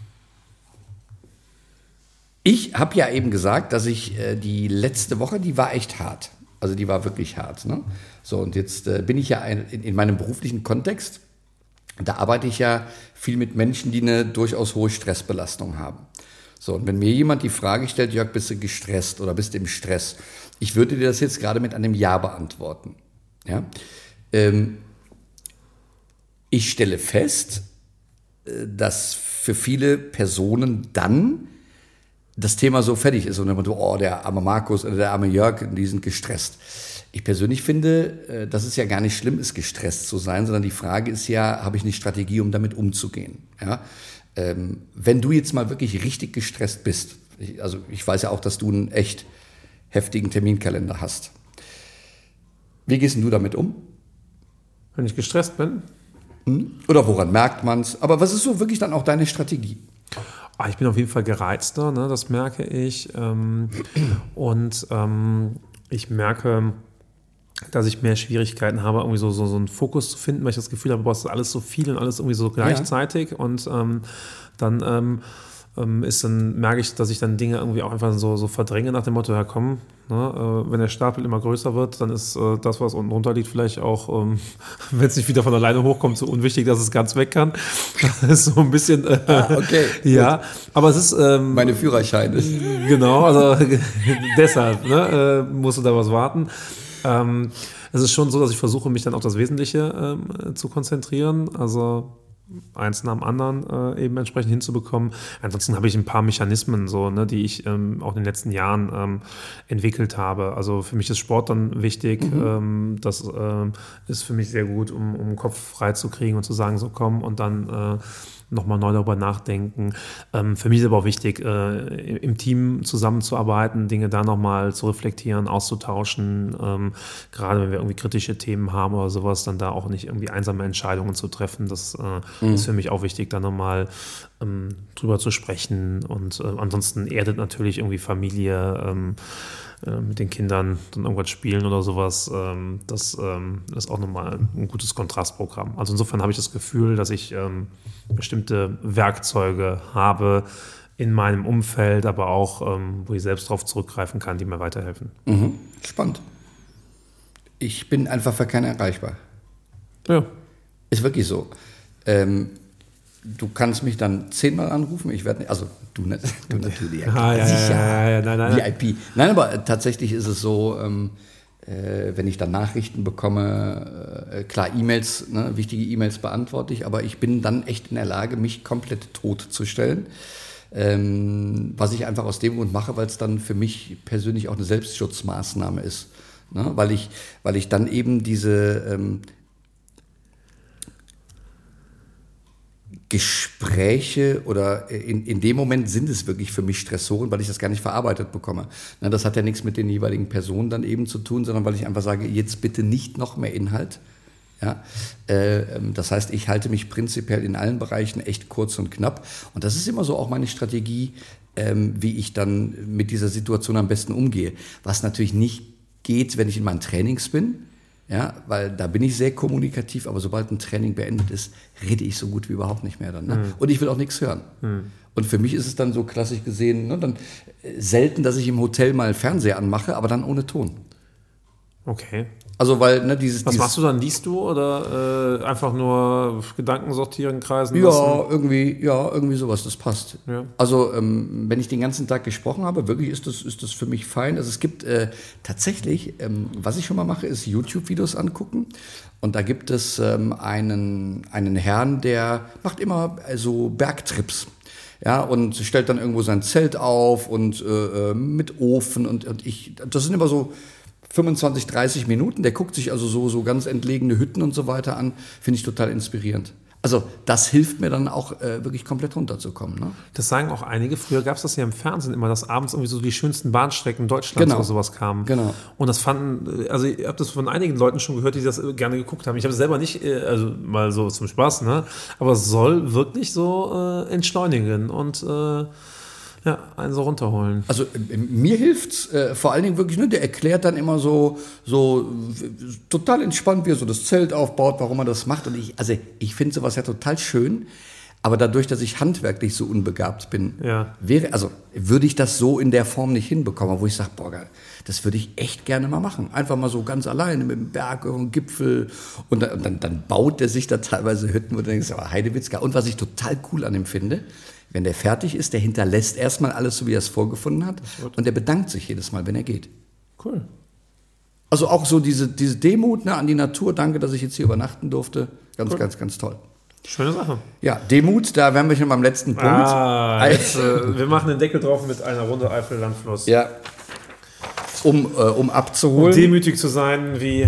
ich habe ja eben gesagt, dass ich äh, die letzte Woche, die war echt hart. Also die war wirklich hart. Ne? So, und jetzt äh, bin ich ja ein, in, in meinem beruflichen Kontext, da arbeite ich ja viel mit Menschen, die eine durchaus hohe Stressbelastung haben. So, und wenn mir jemand die Frage stellt, Jörg, bist du gestresst oder bist du im Stress? Ich würde dir das jetzt gerade mit einem Ja beantworten. Ja? Ähm, ich stelle fest, äh, dass für viele Personen dann das Thema so fertig ist und dann so, oh, der arme Markus oder der arme Jörg, die sind gestresst. Ich persönlich finde, äh, dass es ja gar nicht schlimm ist, gestresst zu sein, sondern die Frage ist ja, habe ich eine Strategie, um damit umzugehen? Ja? Ähm, wenn du jetzt mal wirklich richtig gestresst bist, ich, also ich weiß ja auch, dass du einen echt heftigen Terminkalender hast. Wie gehst denn du damit um? Wenn ich gestresst bin? Oder woran merkt man es? Aber was ist so wirklich dann auch deine Strategie? Ah, ich bin auf jeden Fall gereizter, ne, das merke ich. Ähm, und ähm, ich merke, dass ich mehr Schwierigkeiten habe, irgendwie so, so, so einen Fokus zu finden, weil ich das Gefühl habe, boah, es ist alles so viel und alles irgendwie so gleichzeitig. Ja. Und ähm, dann ähm, ähm, ist dann, merke ich, dass ich dann Dinge irgendwie auch einfach so, so verdränge nach dem Motto, ja komm, ne, äh, wenn der Stapel immer größer wird, dann ist äh, das, was unten drunter liegt, vielleicht auch, ähm, wenn es nicht wieder von alleine hochkommt, so unwichtig, dass es ganz weg kann. Das ist so ein bisschen, äh, Ah, okay. ja, Gut. aber es ist... Ähm, Meine Führerscheine. Genau, also deshalb ne, äh, musst du da was warten. Ähm, es ist schon so, dass ich versuche, mich dann auf das Wesentliche ähm, zu konzentrieren, also eins nach dem anderen äh, eben entsprechend hinzubekommen. Ansonsten habe ich ein paar Mechanismen, so, ne, die ich ähm, auch in den letzten Jahren ähm, entwickelt habe. Also für mich ist Sport dann wichtig. Mhm. Ähm, das ähm, ist für mich sehr gut, um, um den Kopf frei zu kriegen und zu sagen, so komm, und dann äh, nochmal neu darüber nachdenken. Ähm, für mich ist aber auch wichtig, äh, im Team zusammenzuarbeiten, Dinge da nochmal zu reflektieren, auszutauschen. Ähm, gerade wenn wir irgendwie kritische Themen haben oder sowas, dann da auch nicht irgendwie einsame Entscheidungen zu treffen. Das äh, mhm. ist für mich auch wichtig, da nochmal ähm, drüber zu sprechen. Und äh, ansonsten erdet natürlich irgendwie Familie, ähm, mit den Kindern dann irgendwas spielen oder sowas, ähm, das ähm, ist auch nochmal ein gutes Kontrastprogramm. Also insofern habe ich das Gefühl, dass ich ähm, bestimmte Werkzeuge habe in meinem Umfeld, aber auch, ähm, wo ich selbst darauf zurückgreifen kann, die mir weiterhelfen. Mhm. Spannend. Ich bin einfach für keinen erreichbar. Ja. Ist wirklich so. Ähm, Du kannst mich dann zehnmal anrufen, ich werde nicht, also du, du natürlich, ja, ah, ja, sicher, ja, ja, nein, nein, V I P. Nein, aber tatsächlich ist es so, ähm, äh, wenn ich dann Nachrichten bekomme, äh, klar, E-Mails, ne, wichtige E-Mails beantworte ich, aber ich bin dann echt in der Lage, mich komplett totzustellen, ähm, was ich einfach aus dem Grund mache, weil es dann für mich persönlich auch eine Selbstschutzmaßnahme ist, ne, weil ich, weil ich dann eben diese ähm, Gespräche oder in, in dem Moment sind es wirklich für mich Stressoren, weil ich das gar nicht verarbeitet bekomme. Na, das hat ja nichts mit den jeweiligen Personen dann eben zu tun, sondern weil ich einfach sage, jetzt bitte nicht noch mehr Inhalt. Ja, äh, das heißt, ich halte mich prinzipiell in allen Bereichen echt kurz und knapp. Und das ist immer so auch meine Strategie, ähm, wie ich dann mit dieser Situation am besten umgehe. Was natürlich nicht geht, wenn ich in meinen Trainings bin. Ja, weil da bin ich sehr kommunikativ, aber sobald ein Training beendet ist, rede ich so gut wie überhaupt nicht mehr dann. Ne? Mhm. Und ich will auch nichts hören. Mhm. Und für mich ist es dann so klassisch gesehen, ne, dann selten, dass ich im Hotel mal Fernseher anmache, aber dann ohne Ton. Okay. Also weil, ne, dieses... Was dieses, machst du dann? Liest du oder äh, einfach nur Gedanken sortieren, kreisen ja, lassen? irgendwie, ja, irgendwie sowas, das passt. Ja. Also ähm, wenn ich den ganzen Tag gesprochen habe, wirklich ist das, ist das für mich fein. Also es gibt äh, tatsächlich, ähm, was ich schon mal mache, ist YouTube-Videos angucken. Und da gibt es ähm, einen, einen Herrn, der macht immer äh, so Bergtrips. Ja, und stellt dann irgendwo sein Zelt auf und äh, mit Ofen und, und ich, das sind immer so fünfundzwanzig, dreißig Minuten, der guckt sich also so, so ganz entlegene Hütten und so weiter an, finde ich total inspirierend. Also das hilft mir dann auch äh, wirklich komplett runterzukommen. Ne? Das sagen auch einige. Früher gab es das ja im Fernsehen immer, dass abends irgendwie so die schönsten Bahnstrecken Deutschlands genau. oder sowas kamen. Genau. Und das fanden, also ich habe das von einigen Leuten schon gehört, die das gerne geguckt haben. Ich habe es selber nicht, also mal so zum Spaß, ne? Aber es soll wirklich so äh, entschleunigen und äh, ja, einen so runterholen. Also äh, mir hilft's äh, vor allen Dingen wirklich, ne, der erklärt dann immer so, so w- total entspannt, wie er so das Zelt aufbaut, warum er das macht. Und ich, also ich finde sowas ja total schön, aber dadurch, dass ich handwerklich so unbegabt bin, ja. wäre, also würde ich das so in der Form nicht hinbekommen, wo ich sage, boah, geil, das würde ich echt gerne mal machen. Einfach mal so ganz alleine mit dem Berg, irgendeinem Gipfel. Und dann, dann, dann baut der sich da teilweise Hütten, wo du denkst, aber Heidewitzka. Und was ich total cool an ihm finde, wenn der fertig ist, der hinterlässt erstmal alles so, wie er es vorgefunden hat. Und der bedankt sich jedes Mal, wenn er geht. Cool. Also auch so diese, diese Demut, ne, an die Natur. Danke, dass ich jetzt hier übernachten durfte. Ganz, cool. ganz, ganz toll. Schöne Sache. Ja, Demut, da wären wir schon beim letzten Punkt. Ah, jetzt, äh, wir machen den Deckel drauf mit einer Runde Eifel-Landfluss. Ja. Um, äh, um abzuholen. Um demütig zu sein, wie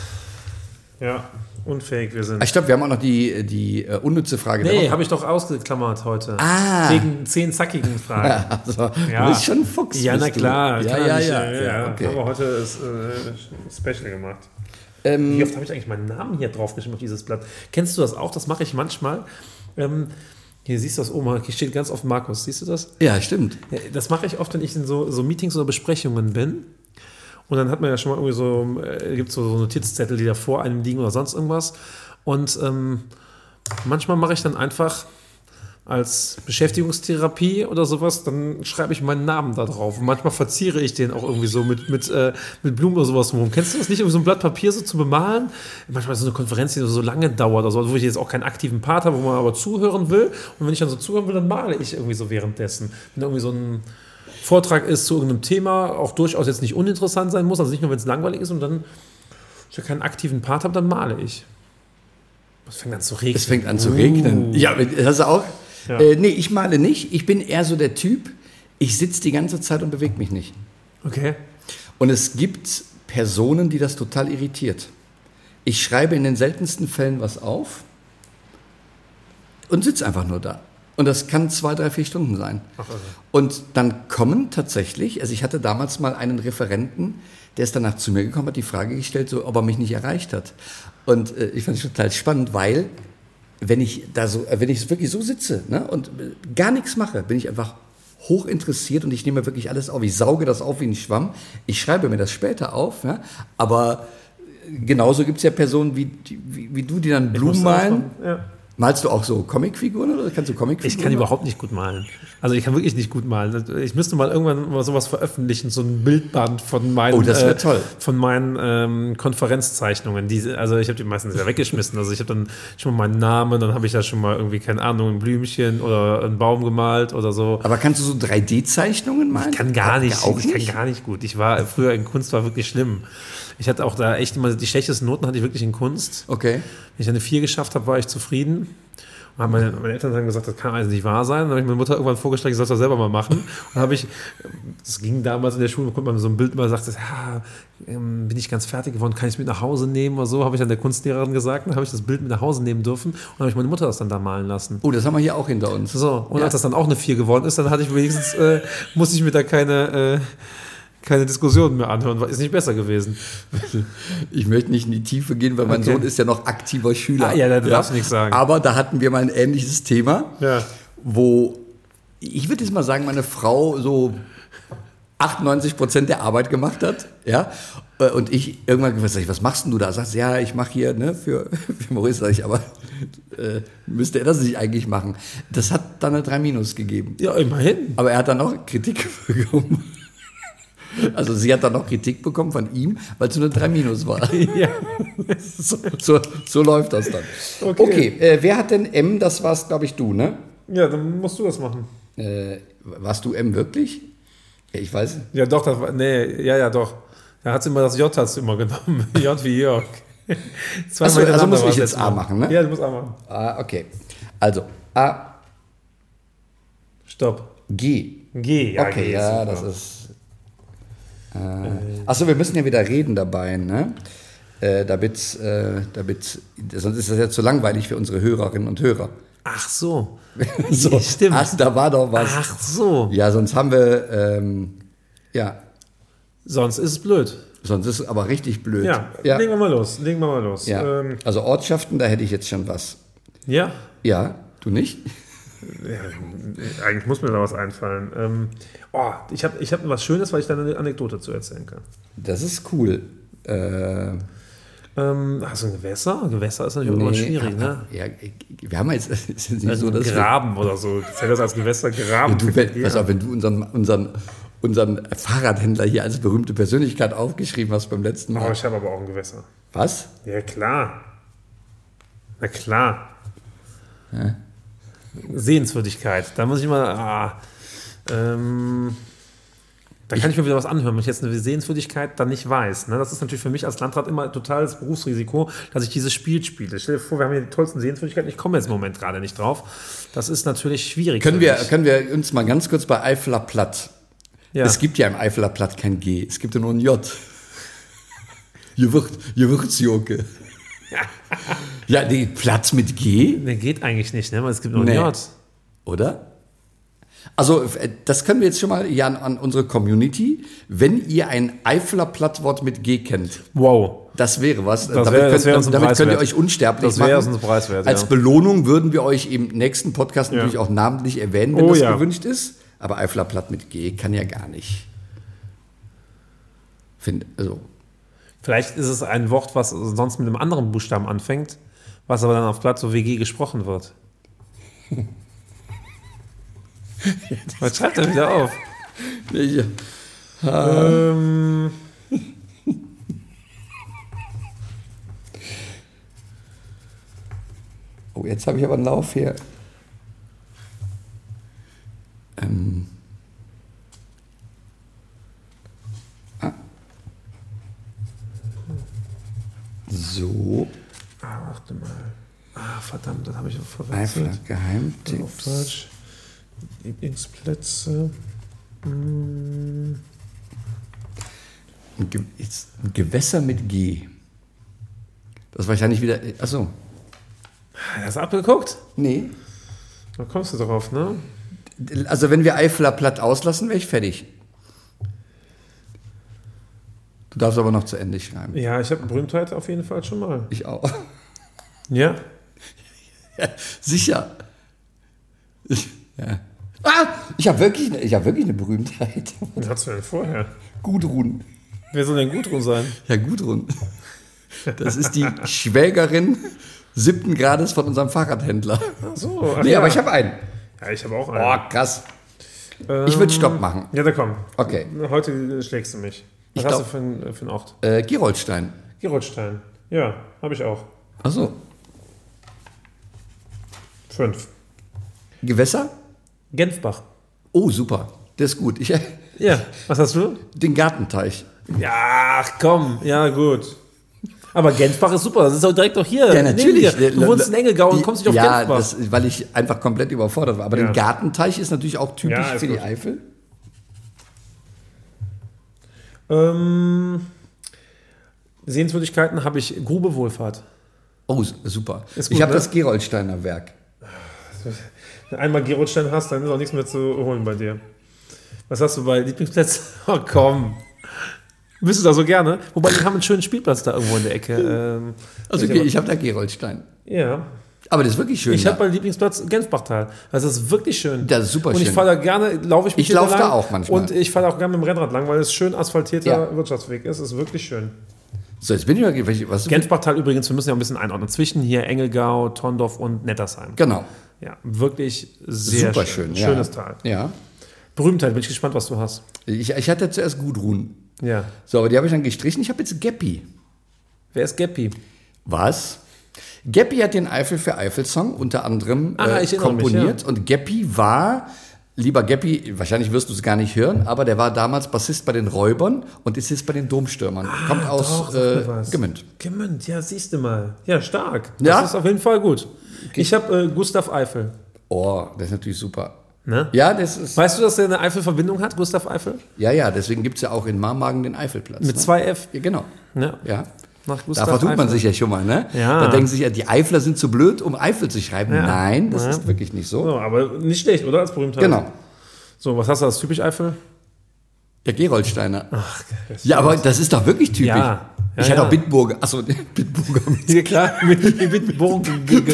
ja, unfähig wir sind. Ich glaube, wir haben auch noch die, die uh, unnütze Frage. Nee, habe ich doch ausgeklammert heute. Ah. Wegen zehn zackigen Fragen. Ja, also, ja. Du bist schon ein Fuchs. Ja, na klar. Ja, ja, nicht, ja, ja, ja, ja. okay. Aber heute ist äh, Special gemacht. Ähm, Wie oft habe ich eigentlich meinen Namen hier draufgeschrieben auf dieses Blatt? Kennst du das auch? Das mache ich manchmal. Ähm, hier siehst du das oben, hier steht ganz oft Markus. Siehst du das? Ja, stimmt. Das mache ich oft, wenn ich in so, so Meetings oder Besprechungen bin. Und dann hat man ja schon mal irgendwie so, äh, gibt so, so Notizzettel, die da vor einem liegen oder sonst irgendwas. Und ähm, manchmal mache ich dann einfach als Beschäftigungstherapie oder sowas, dann schreibe ich meinen Namen da drauf. Und manchmal verziere ich den auch irgendwie so mit, mit, äh, mit Blumen oder sowas rum. Kennst du das nicht, irgendwie so ein Blatt Papier so zu bemalen? Manchmal ist so eine Konferenz, die so lange dauert, also wo ich jetzt auch keinen aktiven Part habe, wo man aber zuhören will. Und wenn ich dann so zuhören will, dann male ich irgendwie so währenddessen. Wenn irgendwie so ein Vortrag ist zu irgendeinem Thema, auch durchaus jetzt nicht uninteressant sein muss, also nicht nur, wenn es langweilig ist und dann ich ja keinen aktiven Part habe, dann male ich. Es fängt an zu regnen. Es fängt an zu regnen. Uh. Ja, hast du auch? Ja. Äh, nee, ich male nicht. Ich bin eher so der Typ, ich sitze die ganze Zeit und bewege mich nicht. Okay. Und es gibt Personen, die das total irritiert. Ich schreibe in den seltensten Fällen was auf und sitze einfach nur da. Und das kann zwei, drei, vier Stunden sein. Ach, also. Und dann kommen tatsächlich, also ich hatte damals mal einen Referenten, der ist danach zu mir gekommen, hat die Frage gestellt, so, ob er mich nicht erreicht hat. Und äh, ich fand es total spannend, weil wenn ich da so, wenn ich wirklich so sitze, ne, und gar nichts mache, bin ich einfach hoch interessiert und ich nehme wirklich alles auf. Ich sauge das auf wie ein Schwamm. Ich schreibe mir das später auf, ja, aber genauso gibt es ja Personen wie, wie, wie du, die dann Blumen malen. Ja. Malst du auch so Comicfiguren oder kannst du Comicfiguren? Ich kann machen? überhaupt nicht gut malen. Also ich kann wirklich nicht gut malen. Ich müsste mal irgendwann mal sowas veröffentlichen, so ein Bildband von meinen, oh, das wäre äh, toll. Von meinen ähm, Konferenzzeichnungen. Die, also ich habe die meistens ja weggeschmissen. Also ich habe dann schon mal meinen Namen, dann habe ich da schon mal irgendwie, keine Ahnung, ein Blümchen oder einen Baum gemalt oder so. Aber kannst du so drei D-Zeichnungen malen? Ich kann gar nicht. Auch ich nicht? kann gar nicht gut. Ich war früher in Kunst war wirklich schlimm. Ich hatte auch da echt immer die schlechtesten Noten hatte ich wirklich in Kunst. Okay. Wenn ich eine vier geschafft habe, war ich zufrieden. Und meine, meine Eltern haben gesagt, das kann also nicht wahr sein. Dann habe ich meine Mutter irgendwann vorgeschlagen, ich soll das selber mal machen. Und dann habe ich, das ging damals in der Schule, konnte man so ein Bild mal sagt, ja, ähm, bin ich ganz fertig geworden, kann ich es mit nach Hause nehmen oder so, habe ich dann der Kunstlehrerin gesagt. Dann habe ich das Bild mit nach Hause nehmen dürfen und habe ich meine Mutter das dann da malen lassen. Oh, das haben wir hier auch hinter uns. So, und ja. als das dann auch eine vier geworden ist, dann hatte ich wenigstens, äh, musste ich mir da keine... Äh, keine Diskussionen mehr anhören, ist nicht besser gewesen. Ich möchte nicht in die Tiefe gehen, weil mein okay. Sohn ist ja noch aktiver Schüler. Ah, ja, da darfst du nichts sagen. Aber da hatten wir mal ein ähnliches Thema, ja. wo, ich würde jetzt mal sagen, meine Frau so achtundneunzig Prozent der Arbeit gemacht hat. Ja? Und ich irgendwann gesagt habe, was machst denn du da? Sagst ja, ich mache hier ne, für, für Maurice, sag ich, aber äh, müsste er das nicht eigentlich machen. Das hat dann eine drei Minus gegeben. Ja, immerhin. Aber er hat dann auch Kritik bekommen. Also sie hat dann noch Kritik bekommen von ihm, weil es nur eine drei Minus war. Ja. so, so, so läuft das dann. Okay, okay äh, wer hat denn M? Das warst, glaube ich, du, ne? Ja, dann musst du das machen. Äh, warst du M wirklich? Ja, ich weiß. Ja, doch, das war, nee, ja, ja, doch. Da hat sie immer das J hat's immer genommen. J wie Jörg. Achso, also muss ich jetzt A machen, ne? Ja, du musst A machen. Ah, okay. Also, A. Stopp. G. G, ja, okay, G ja, super. das ist... Äh, Achso, wir müssen ja wieder reden dabei, ne? Äh, damit, äh, damit, sonst ist das ja zu langweilig für unsere Hörerinnen und Hörer. Ach so. so Stimmt. Ach, da war doch was. Ach so. Ja, sonst haben wir, ähm, ja. Sonst ist es blöd. Sonst ist es aber richtig blöd. Ja, ja. legen wir mal los. Legen wir mal los. Ja. Ähm, also Ortschaften, da hätte ich jetzt schon was. ja? Ja, du nicht? Ja, eigentlich muss mir da was einfallen. Ähm, oh, ich habe ich hab was Schönes, weil ich da eine Anekdote zu erzählen kann. Das ist cool. Äh, ähm, hast du ein Gewässer? Gewässer ist natürlich nee, immer schwierig, ne? Ja, wir haben jetzt es ist nicht also so, dass Graben wir, oder so. Zählt das als Gewässer? Graben. Ja, du, wenn, pass auf, wenn du unseren, unseren, unseren Fahrradhändler hier als berühmte Persönlichkeit aufgeschrieben hast beim letzten Mal. Oh, ich habe aber auch ein Gewässer. Was? Ja, klar. Na klar. Ja. Sehenswürdigkeit. Da muss ich mal. Ah, ähm, da kann ich, ich mir wieder was anhören, wenn ich jetzt eine Sehenswürdigkeit dann nicht weiß. Ne? Das ist natürlich für mich als Landrat immer ein totales Berufsrisiko, dass ich dieses Spiel spiele. Stell dir vor, wir haben hier die tollsten Sehenswürdigkeiten. Ich komme jetzt im Moment gerade nicht drauf. Das ist natürlich schwierig. Können wir, können wir uns mal ganz kurz bei Eifeler Platt. Ja. Es gibt ja im Eifeler Platt kein G, es gibt ja nur ein J. Gewürzjoke. Ja, die Platz mit G? Der geht eigentlich nicht, ne? Weil es gibt nur ein nee. J. Oder? Also, das können wir jetzt schon mal hier an, an unsere Community. Wenn ihr ein Eifeler Plattwort mit G kennt. Wow. Das wäre was. Das damit wär, könnt, das wär uns ein damit Preiswert. könnt ihr euch unsterblich das wär machen. Uns ein Preiswert, Als ja. Belohnung würden wir euch im nächsten Podcast ja. natürlich auch namentlich erwähnen, wenn oh, das ja. gewünscht ist. Aber Eifeler Platt mit G kann ja gar nicht. Find, also. Vielleicht ist es ein Wort, was sonst mit einem anderen Buchstaben anfängt, was aber dann auf Platt so W G gesprochen wird. Was schreibt er wieder auf? Ich, Ähm, oh, jetzt habe ich aber einen Lauf hier. Ähm. Ah. So. ah, warte mal. Ah, verdammt, das habe ich auch Eifler verwechselt. Auf Geheimtipps. Deutsch. Lieblingsplätze. Hm. Ein, Ge jetzt ein Gewässer mit G. Das ist wahrscheinlich wieder. Achso. Hast du abgeguckt? Nee. Da kommst du drauf, ne? Also, wenn wir Eifler platt auslassen, wäre ich fertig. Du darfst aber noch zu Ende schreiben. Ja, ich habe Berühmtheit auf jeden Fall schon mal. Ich auch. Ja? Ja, sicher. Ich, ja. Ah, ich habe wirklich, ich hab wirklich eine Berühmtheit. Was hast du denn vorher? Gudrun. Wer soll denn Gudrun sein? Ja, Gudrun. Das ist die Schwägerin siebten Grades von unserem Fahrradhändler. Ach so. Ach Nee, ja. aber ich habe einen. Ja, ich habe auch einen. Oh, krass. Ähm, Ich würde Stopp machen. Ja, da komm. Okay. Heute schlägst du mich. Was Ich hast glaub- du für einen, für einen Ort? Äh, Geroldstein. Gerolstein. Ja, habe ich auch. Achso. Fünf. Gewässer? Genfbach. Oh, super. Das ist gut. Ich, Ja, was hast du? den Gartenteich. Ja, ach komm. Ja, gut. Aber Genfbach ist super. Das ist doch direkt doch hier. Ja, natürlich. neben dir. Du wohnst in Engelgau und kommst nicht auf ja, Genfbach. das, weil ich einfach komplett überfordert war. Aber Ja. den Gartenteich ist natürlich auch typisch Ja, ist für die gut. Eifel. Ähm, Sehenswürdigkeiten habe ich Grube Wohlfahrt. Oh, super. Ist gut, ich habe ne? das Geroldsteiner Werk. Wenn du einmal Gerolstein hast, dann ist auch nichts mehr zu holen bei dir. Was hast du bei Lieblingsplätzen? Oh, komm. Bist du da so gerne? Wobei, die haben einen schönen Spielplatz da irgendwo in der Ecke. Ähm, Also ich okay, aber- ich habe da Geroldstein. Ja. Aber das ist wirklich schön. Ich da. habe meinen Lieblingsplatz Genfbachtal. Also das ist wirklich schön. Das ist super Und ich schön. fahre da gerne, laufe ich mit Ich dir laufe da lang. auch manchmal. Und ich fahre auch gerne mit dem Rennrad lang, weil es schön asphaltierter Ja. Wirtschaftsweg ist. Es ist wirklich schön. So, jetzt bin ich mal. Was Genfbachtal übrigens, wir müssen ja ein bisschen einordnen. Zwischen hier Engelgau, Tondorf und Nettersheim. Genau. Ja, wirklich sehr Super schön. schön. Ja. Schönes Tal. Ja. Berühmtheit, bin ich gespannt, was du hast. Ich, ich hatte zuerst Gudrun. Ja. So, aber die habe ich dann gestrichen. Ich habe jetzt Geppi. Wer ist Geppi? Was? Geppi hat den Eifel für Eifel-Song unter anderem Ah, äh, ich erinnere mich, komponiert. Und Geppi war, lieber Geppi, wahrscheinlich wirst du es gar nicht hören, aber der war damals Bassist bei den Räubern und ist jetzt bei den Domstürmern. Kommt aus Ah, Doch, sag mir äh, was. Gemünd. Gemünd, ja, siehst du mal. Ja, stark. Das Ja? ist auf jeden Fall gut. Ich habe äh, Gustav Eifel. Oh, das ist natürlich super. Ne? Ja, das ist. Weißt du, dass er eine Eifel-Verbindung hat, Gustav Eifel? Ja, ja, deswegen gibt es ja auch in Marmagen den Eifelplatz. Mit ne? zwei F. Ja, genau. Ja. Ja. Nach Da Gustav vertut man Eifel. sich ja schon mal, ne? Ja. Da denken sich ja, die Eifler sind zu blöd, um Eifel zu schreiben. Ja. Nein, das Ja. ist wirklich nicht so. So, aber nicht schlecht, oder? Als Berühmtheit. Genau. So, was hast du als typisch Eifel? Ja, Geroldsteiner. Ja, aber das ist doch wirklich typisch. Ja. Ja, ich hatte ja. auch Bitburger. Achso, Bitburger mit, Ja, klar, mit, mit Bogen.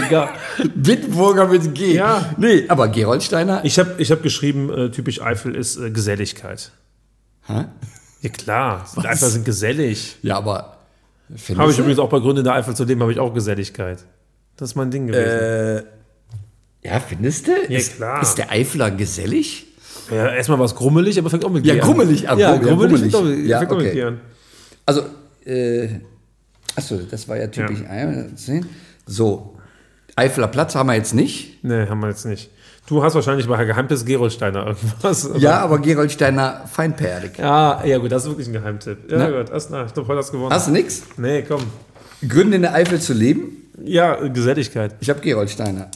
Bitburger mit G. Ja. Nee, aber Geroldsteiner. Ich habe ich hab geschrieben, äh, typisch Eifel ist äh, Geselligkeit. Hä? Ja, klar. Die Eifler sind gesellig. Ja, aber. findest Habe ich du? übrigens auch bei Gründen der Eifel, zudem habe ich auch Geselligkeit. Das ist mein Ding gewesen. Äh, ja, findest du? Ja, ist, klar. Ist der Eifler gesellig? Ja, erstmal war es grummelig, aber fängt auch mit Ja, G an. grummelig, aber- Ja, ja, grummelig, grummelig. fängt auch mit- Ja, fängt auch mit okay. G an. Also, äh, achso, das war ja typisch. Ja. So, Eifeler Platz haben wir jetzt nicht. Nee, haben wir jetzt nicht. Du hast wahrscheinlich bei Geheimtipp Gerolsteiner irgendwas. Ja, aber Geroldsteiner feinperlig. Ja, ja gut, das ist wirklich ein Geheimtipp. Ja Ne? gut, erst nach. Ich glaube, heute hast du gewonnen. Hast du nix? Nee, komm. Gründe in der Eifel zu leben? Ja, Geselligkeit. Ich habe Geroldsteiner.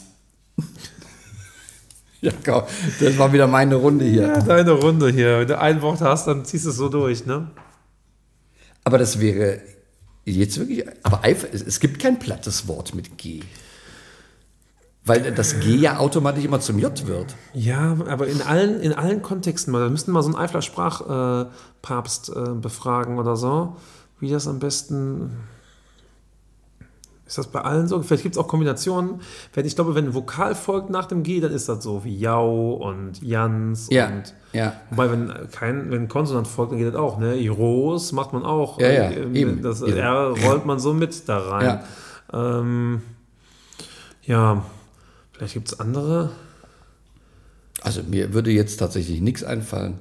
Ja, komm, das war wieder meine Runde hier. Ja, deine Runde hier. Wenn du ein Wort hast, dann ziehst du es so durch, ne? Aber das wäre jetzt wirklich. Aber Eifel, es, es gibt kein plattes Wort mit G. Weil das G ja automatisch immer zum J wird. Ja, aber in allen, in allen Kontexten, da müssten wir mal so einen Eifler Sprachpapst äh, befragen oder so, wie das am besten. Ist das bei allen so? Vielleicht gibt es auch Kombinationen. Wenn, ich glaube, wenn ein Vokal folgt nach dem G, dann ist das so wie Jau und Jans. Ja, Und, ja. wobei, wenn kein wenn ein Konsonant folgt, dann geht das auch. Ne? Iros macht man auch. Ja, ja, äh, eben. Das Eben. R rollt man so mit da rein. Ja. Ähm, ja, vielleicht gibt es andere. Also mir würde jetzt tatsächlich nichts einfallen.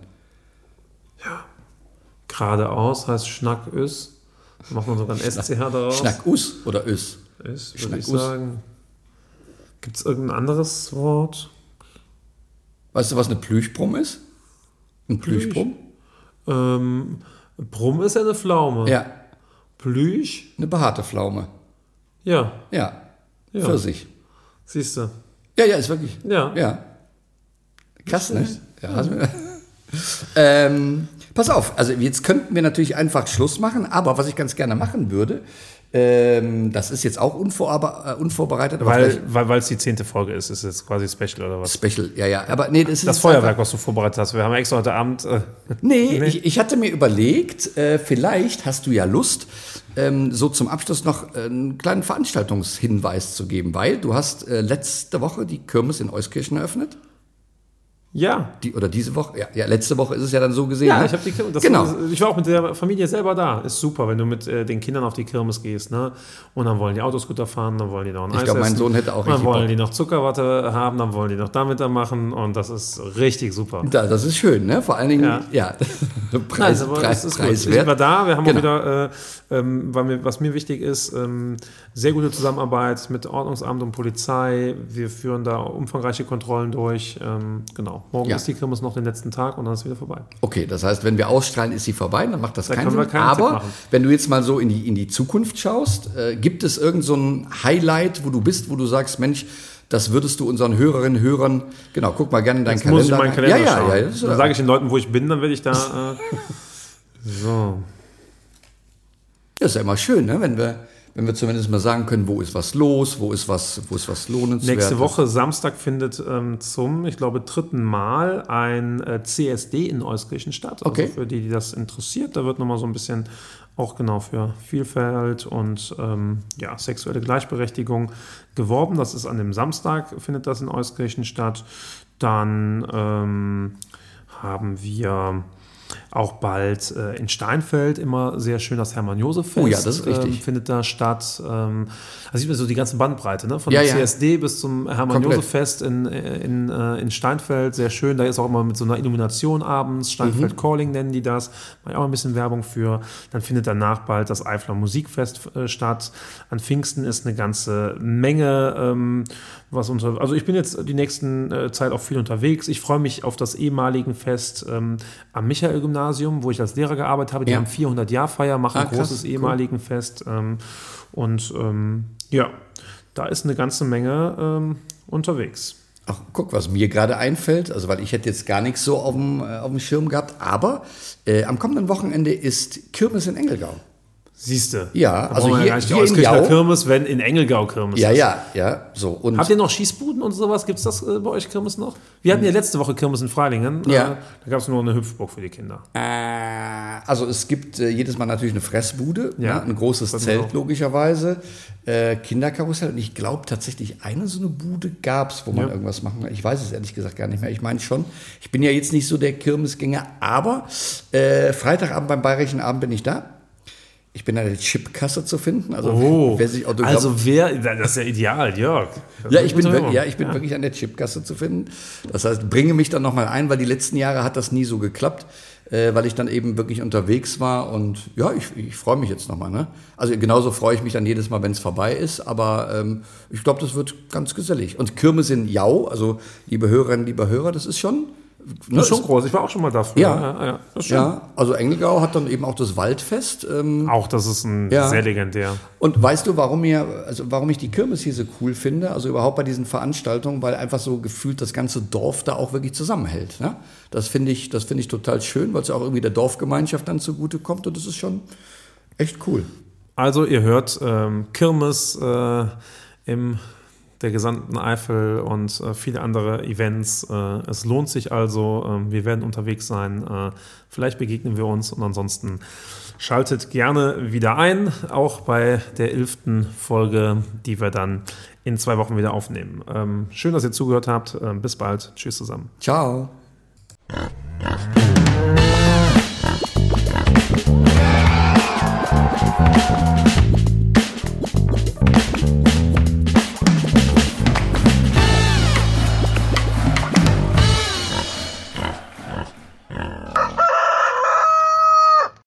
Geradeaus heißt Schnack-Üs. Da macht man sogar ein S C H daraus. Schnack-Us oder Üs? Ist, würde ich Schnack-Us. sagen. Gibt es irgendein anderes Wort? Weißt du, was eine Plüschbrumm ist? Ein Plüschbrumm? Ähm, Brumm ist ja eine Pflaume. Ja, Plüsch? eine behaarte Pflaume. Ja, Ja, Ja. Pfirsich. siehst du. Ja, ja, ist wirklich. Ja. Ja. Krass, ne? Ja, hast du- ähm, pass auf, also jetzt könnten wir natürlich einfach Schluss machen, aber was ich ganz gerne machen würde, ähm, das ist jetzt auch unvorbe- äh, unvorbereitet, aber Weil vielleicht weil weil es die zehnte Folge ist, ist jetzt quasi Special oder was? Special, ja, ja, aber nee, das ist Das jetzt Feuerwerk, einfach- was du vorbereitet hast. Wir haben extra heute Abend. Äh, Nee, Nee. Ich, ich hatte mir überlegt, äh, vielleicht hast du ja Lust, ähm, so zum Abschluss noch äh, einen kleinen Veranstaltungshinweis zu geben, weil du hast äh, letzte Woche die Kirmes in Euskirchen eröffnet. ja. Die, oder diese Woche? Ja, ja, letzte Woche ist es ja dann so gesehen. Ja, ne? ich habe die Kirmes. Das Genau. war, ich war auch mit der Familie selber da. Ist super, wenn du mit äh, den Kindern auf die Kirmes gehst, ne? Und dann wollen die Autoscooter fahren, dann wollen die noch ein Ich Eis glaub, mein essen. Sohn hätte auch Und Dann richtig wollen Bock. die noch Zuckerwatte haben, dann wollen die noch damit da machen und das ist richtig super. Da, das ist schön, ne? Vor allen Dingen, ja, Ja. Preis, Nein, aber Preis, es ist gut. Ich preiswert. war da, wir haben Genau. auch wieder, äh, ähm, weil mir, was mir wichtig ist, ähm, sehr gute Zusammenarbeit mit Ordnungsamt und Polizei. Wir führen da umfangreiche Kontrollen durch. Ähm, genau. Morgen Ja. ist die Kirmes noch den letzten Tag und dann ist es wieder vorbei. Okay, das heißt, wenn wir ausstrahlen, ist sie vorbei, dann macht das Da keinen können wir Sinn. keinen Tipp Aber machen. wenn du jetzt mal so in die, in die Zukunft schaust, äh, gibt es irgend so ein Highlight, wo du bist, wo du sagst, Mensch, das würdest du unseren Hörerinnen und Hörern, genau, guck mal gerne in deinen Jetzt Kalender. muss ich in meinen Kalender ja, ja, schauen. ja, das ist, Dann sage ich den Leuten, wo ich bin, dann werde ich da. Äh, so. das ist ja immer schön, ne? wenn, wir, wenn wir zumindest mal sagen können, wo ist was los, wo ist was, wo ist was lohnenswertes. Nächste Woche, Samstag, findet ähm, zum, ich glaube, dritten Mal ein äh, C S D in Euskirchen statt. Also Okay. für die, die das interessiert, da wird nochmal so ein bisschen auch genau für Vielfalt und ähm, ja, sexuelle Gleichberechtigung geworben. Das ist an dem Samstag, findet das in Euskirchen statt. Dann ähm, haben wir auch bald äh, in Steinfeld immer sehr schön das Hermann-Josef-Fest. Oh ja, das ist richtig. Ähm, findet da statt. Ähm, da sieht man so die ganze Bandbreite, ne? Von Ja, der ja. C S D bis zum Hermann-Josef-Fest in, in, äh, in Steinfeld. Sehr schön. Da ist auch immer mit so einer Illumination abends. Steinfeld Calling nennen die das. Mache ich auch ein bisschen Werbung für. Dann findet danach bald das Eifler Musikfest äh, statt. An Pfingsten ist eine ganze Menge, ähm, was unter. Also ich bin jetzt die nächsten äh, Zeit auch viel unterwegs. Ich freue mich auf das ehemaligen Fest ähm, am Michael-Gymnasium, wo ich als Lehrer gearbeitet habe. Die Ja. haben vierhundert-Jahr-Feier, machen Ah, ein krass, großes cool. ehemaligen Fest. Ähm, und ähm, ja, da ist eine ganze Menge ähm, unterwegs. Ach, guck, was mir gerade einfällt, also weil ich hätte jetzt gar nichts so auf dem, äh, auf dem Schirm gehabt, aber äh, am kommenden Wochenende ist Kirmes in Engelgau. Siehst du? Ja, Da also brauchen wir hier- ja gar nicht die hier in Euskirchener Jau. Kirmes, wenn in Engelgau Kirmes Ja, ist. ja, ja, so. Und Habt ihr noch Schießbuden und sowas? Gibt es das äh, bei euch Kirmes noch? Wir hatten ja letzte Woche Kirmes in Freilingen. Ja. Äh, da gab es nur eine Hüpfburg für die Kinder. Äh, also es gibt äh, jedes Mal natürlich eine Fressbude, Ja, ne, ein großes das Zelt auch. logischerweise, äh, Kinderkarussell und ich glaube tatsächlich eine so eine Bude gab es, wo man Ja. irgendwas machen kann. Ich weiß es ehrlich gesagt gar nicht mehr. Ich meine schon, ich bin ja jetzt nicht so der Kirmesgänger, aber äh, Freitagabend beim Bayerischen Abend bin ich da. Ich bin an der Chipkasse zu finden. Also Oh, wer sich Autogramm also wer, das ist ja ideal, Jörg. Das Ja, ich bin, muss man wir- hören. ja, ich bin wirklich an der Chipkasse zu finden. Das heißt, bringe mich dann nochmal ein, weil die letzten Jahre hat das nie so geklappt, äh, weil ich dann eben wirklich unterwegs war. Und ja, ich, ich freue mich jetzt nochmal. Ne? Also genauso freue ich mich dann jedes Mal, wenn es vorbei ist. Aber ähm, ich glaube, das wird ganz gesellig. Und Kirmes in Jau, also liebe Hörerinnen, liebe Hörer, das ist schon... Ne, Das ist schon groß. Ich war auch schon mal dafür. Ja. ja, ja. Das ist schön. Ja, also Engelgau hat dann eben auch das Waldfest. Ähm, Auch das ist ein Ja. sehr legendär. Und weißt du, warum, mir, also warum ich die Kirmes hier so cool finde? Also überhaupt bei diesen Veranstaltungen, weil einfach so gefühlt das ganze Dorf da auch wirklich zusammenhält. Ne? Das finde ich, das finde ich total schön, weil es ja auch irgendwie der Dorfgemeinschaft dann zugutekommt und das ist schon echt cool. Also ihr hört ähm, Kirmes äh, im der gesamten Eifel und äh, viele andere Events. Äh, es lohnt sich also. Äh, wir werden unterwegs sein. Äh, vielleicht begegnen wir uns und ansonsten schaltet gerne wieder ein, auch bei der elften Folge, die wir dann in zwei Wochen wieder aufnehmen. Ähm, schön, dass ihr zugehört habt. Äh, bis bald. Tschüss zusammen. Ciao.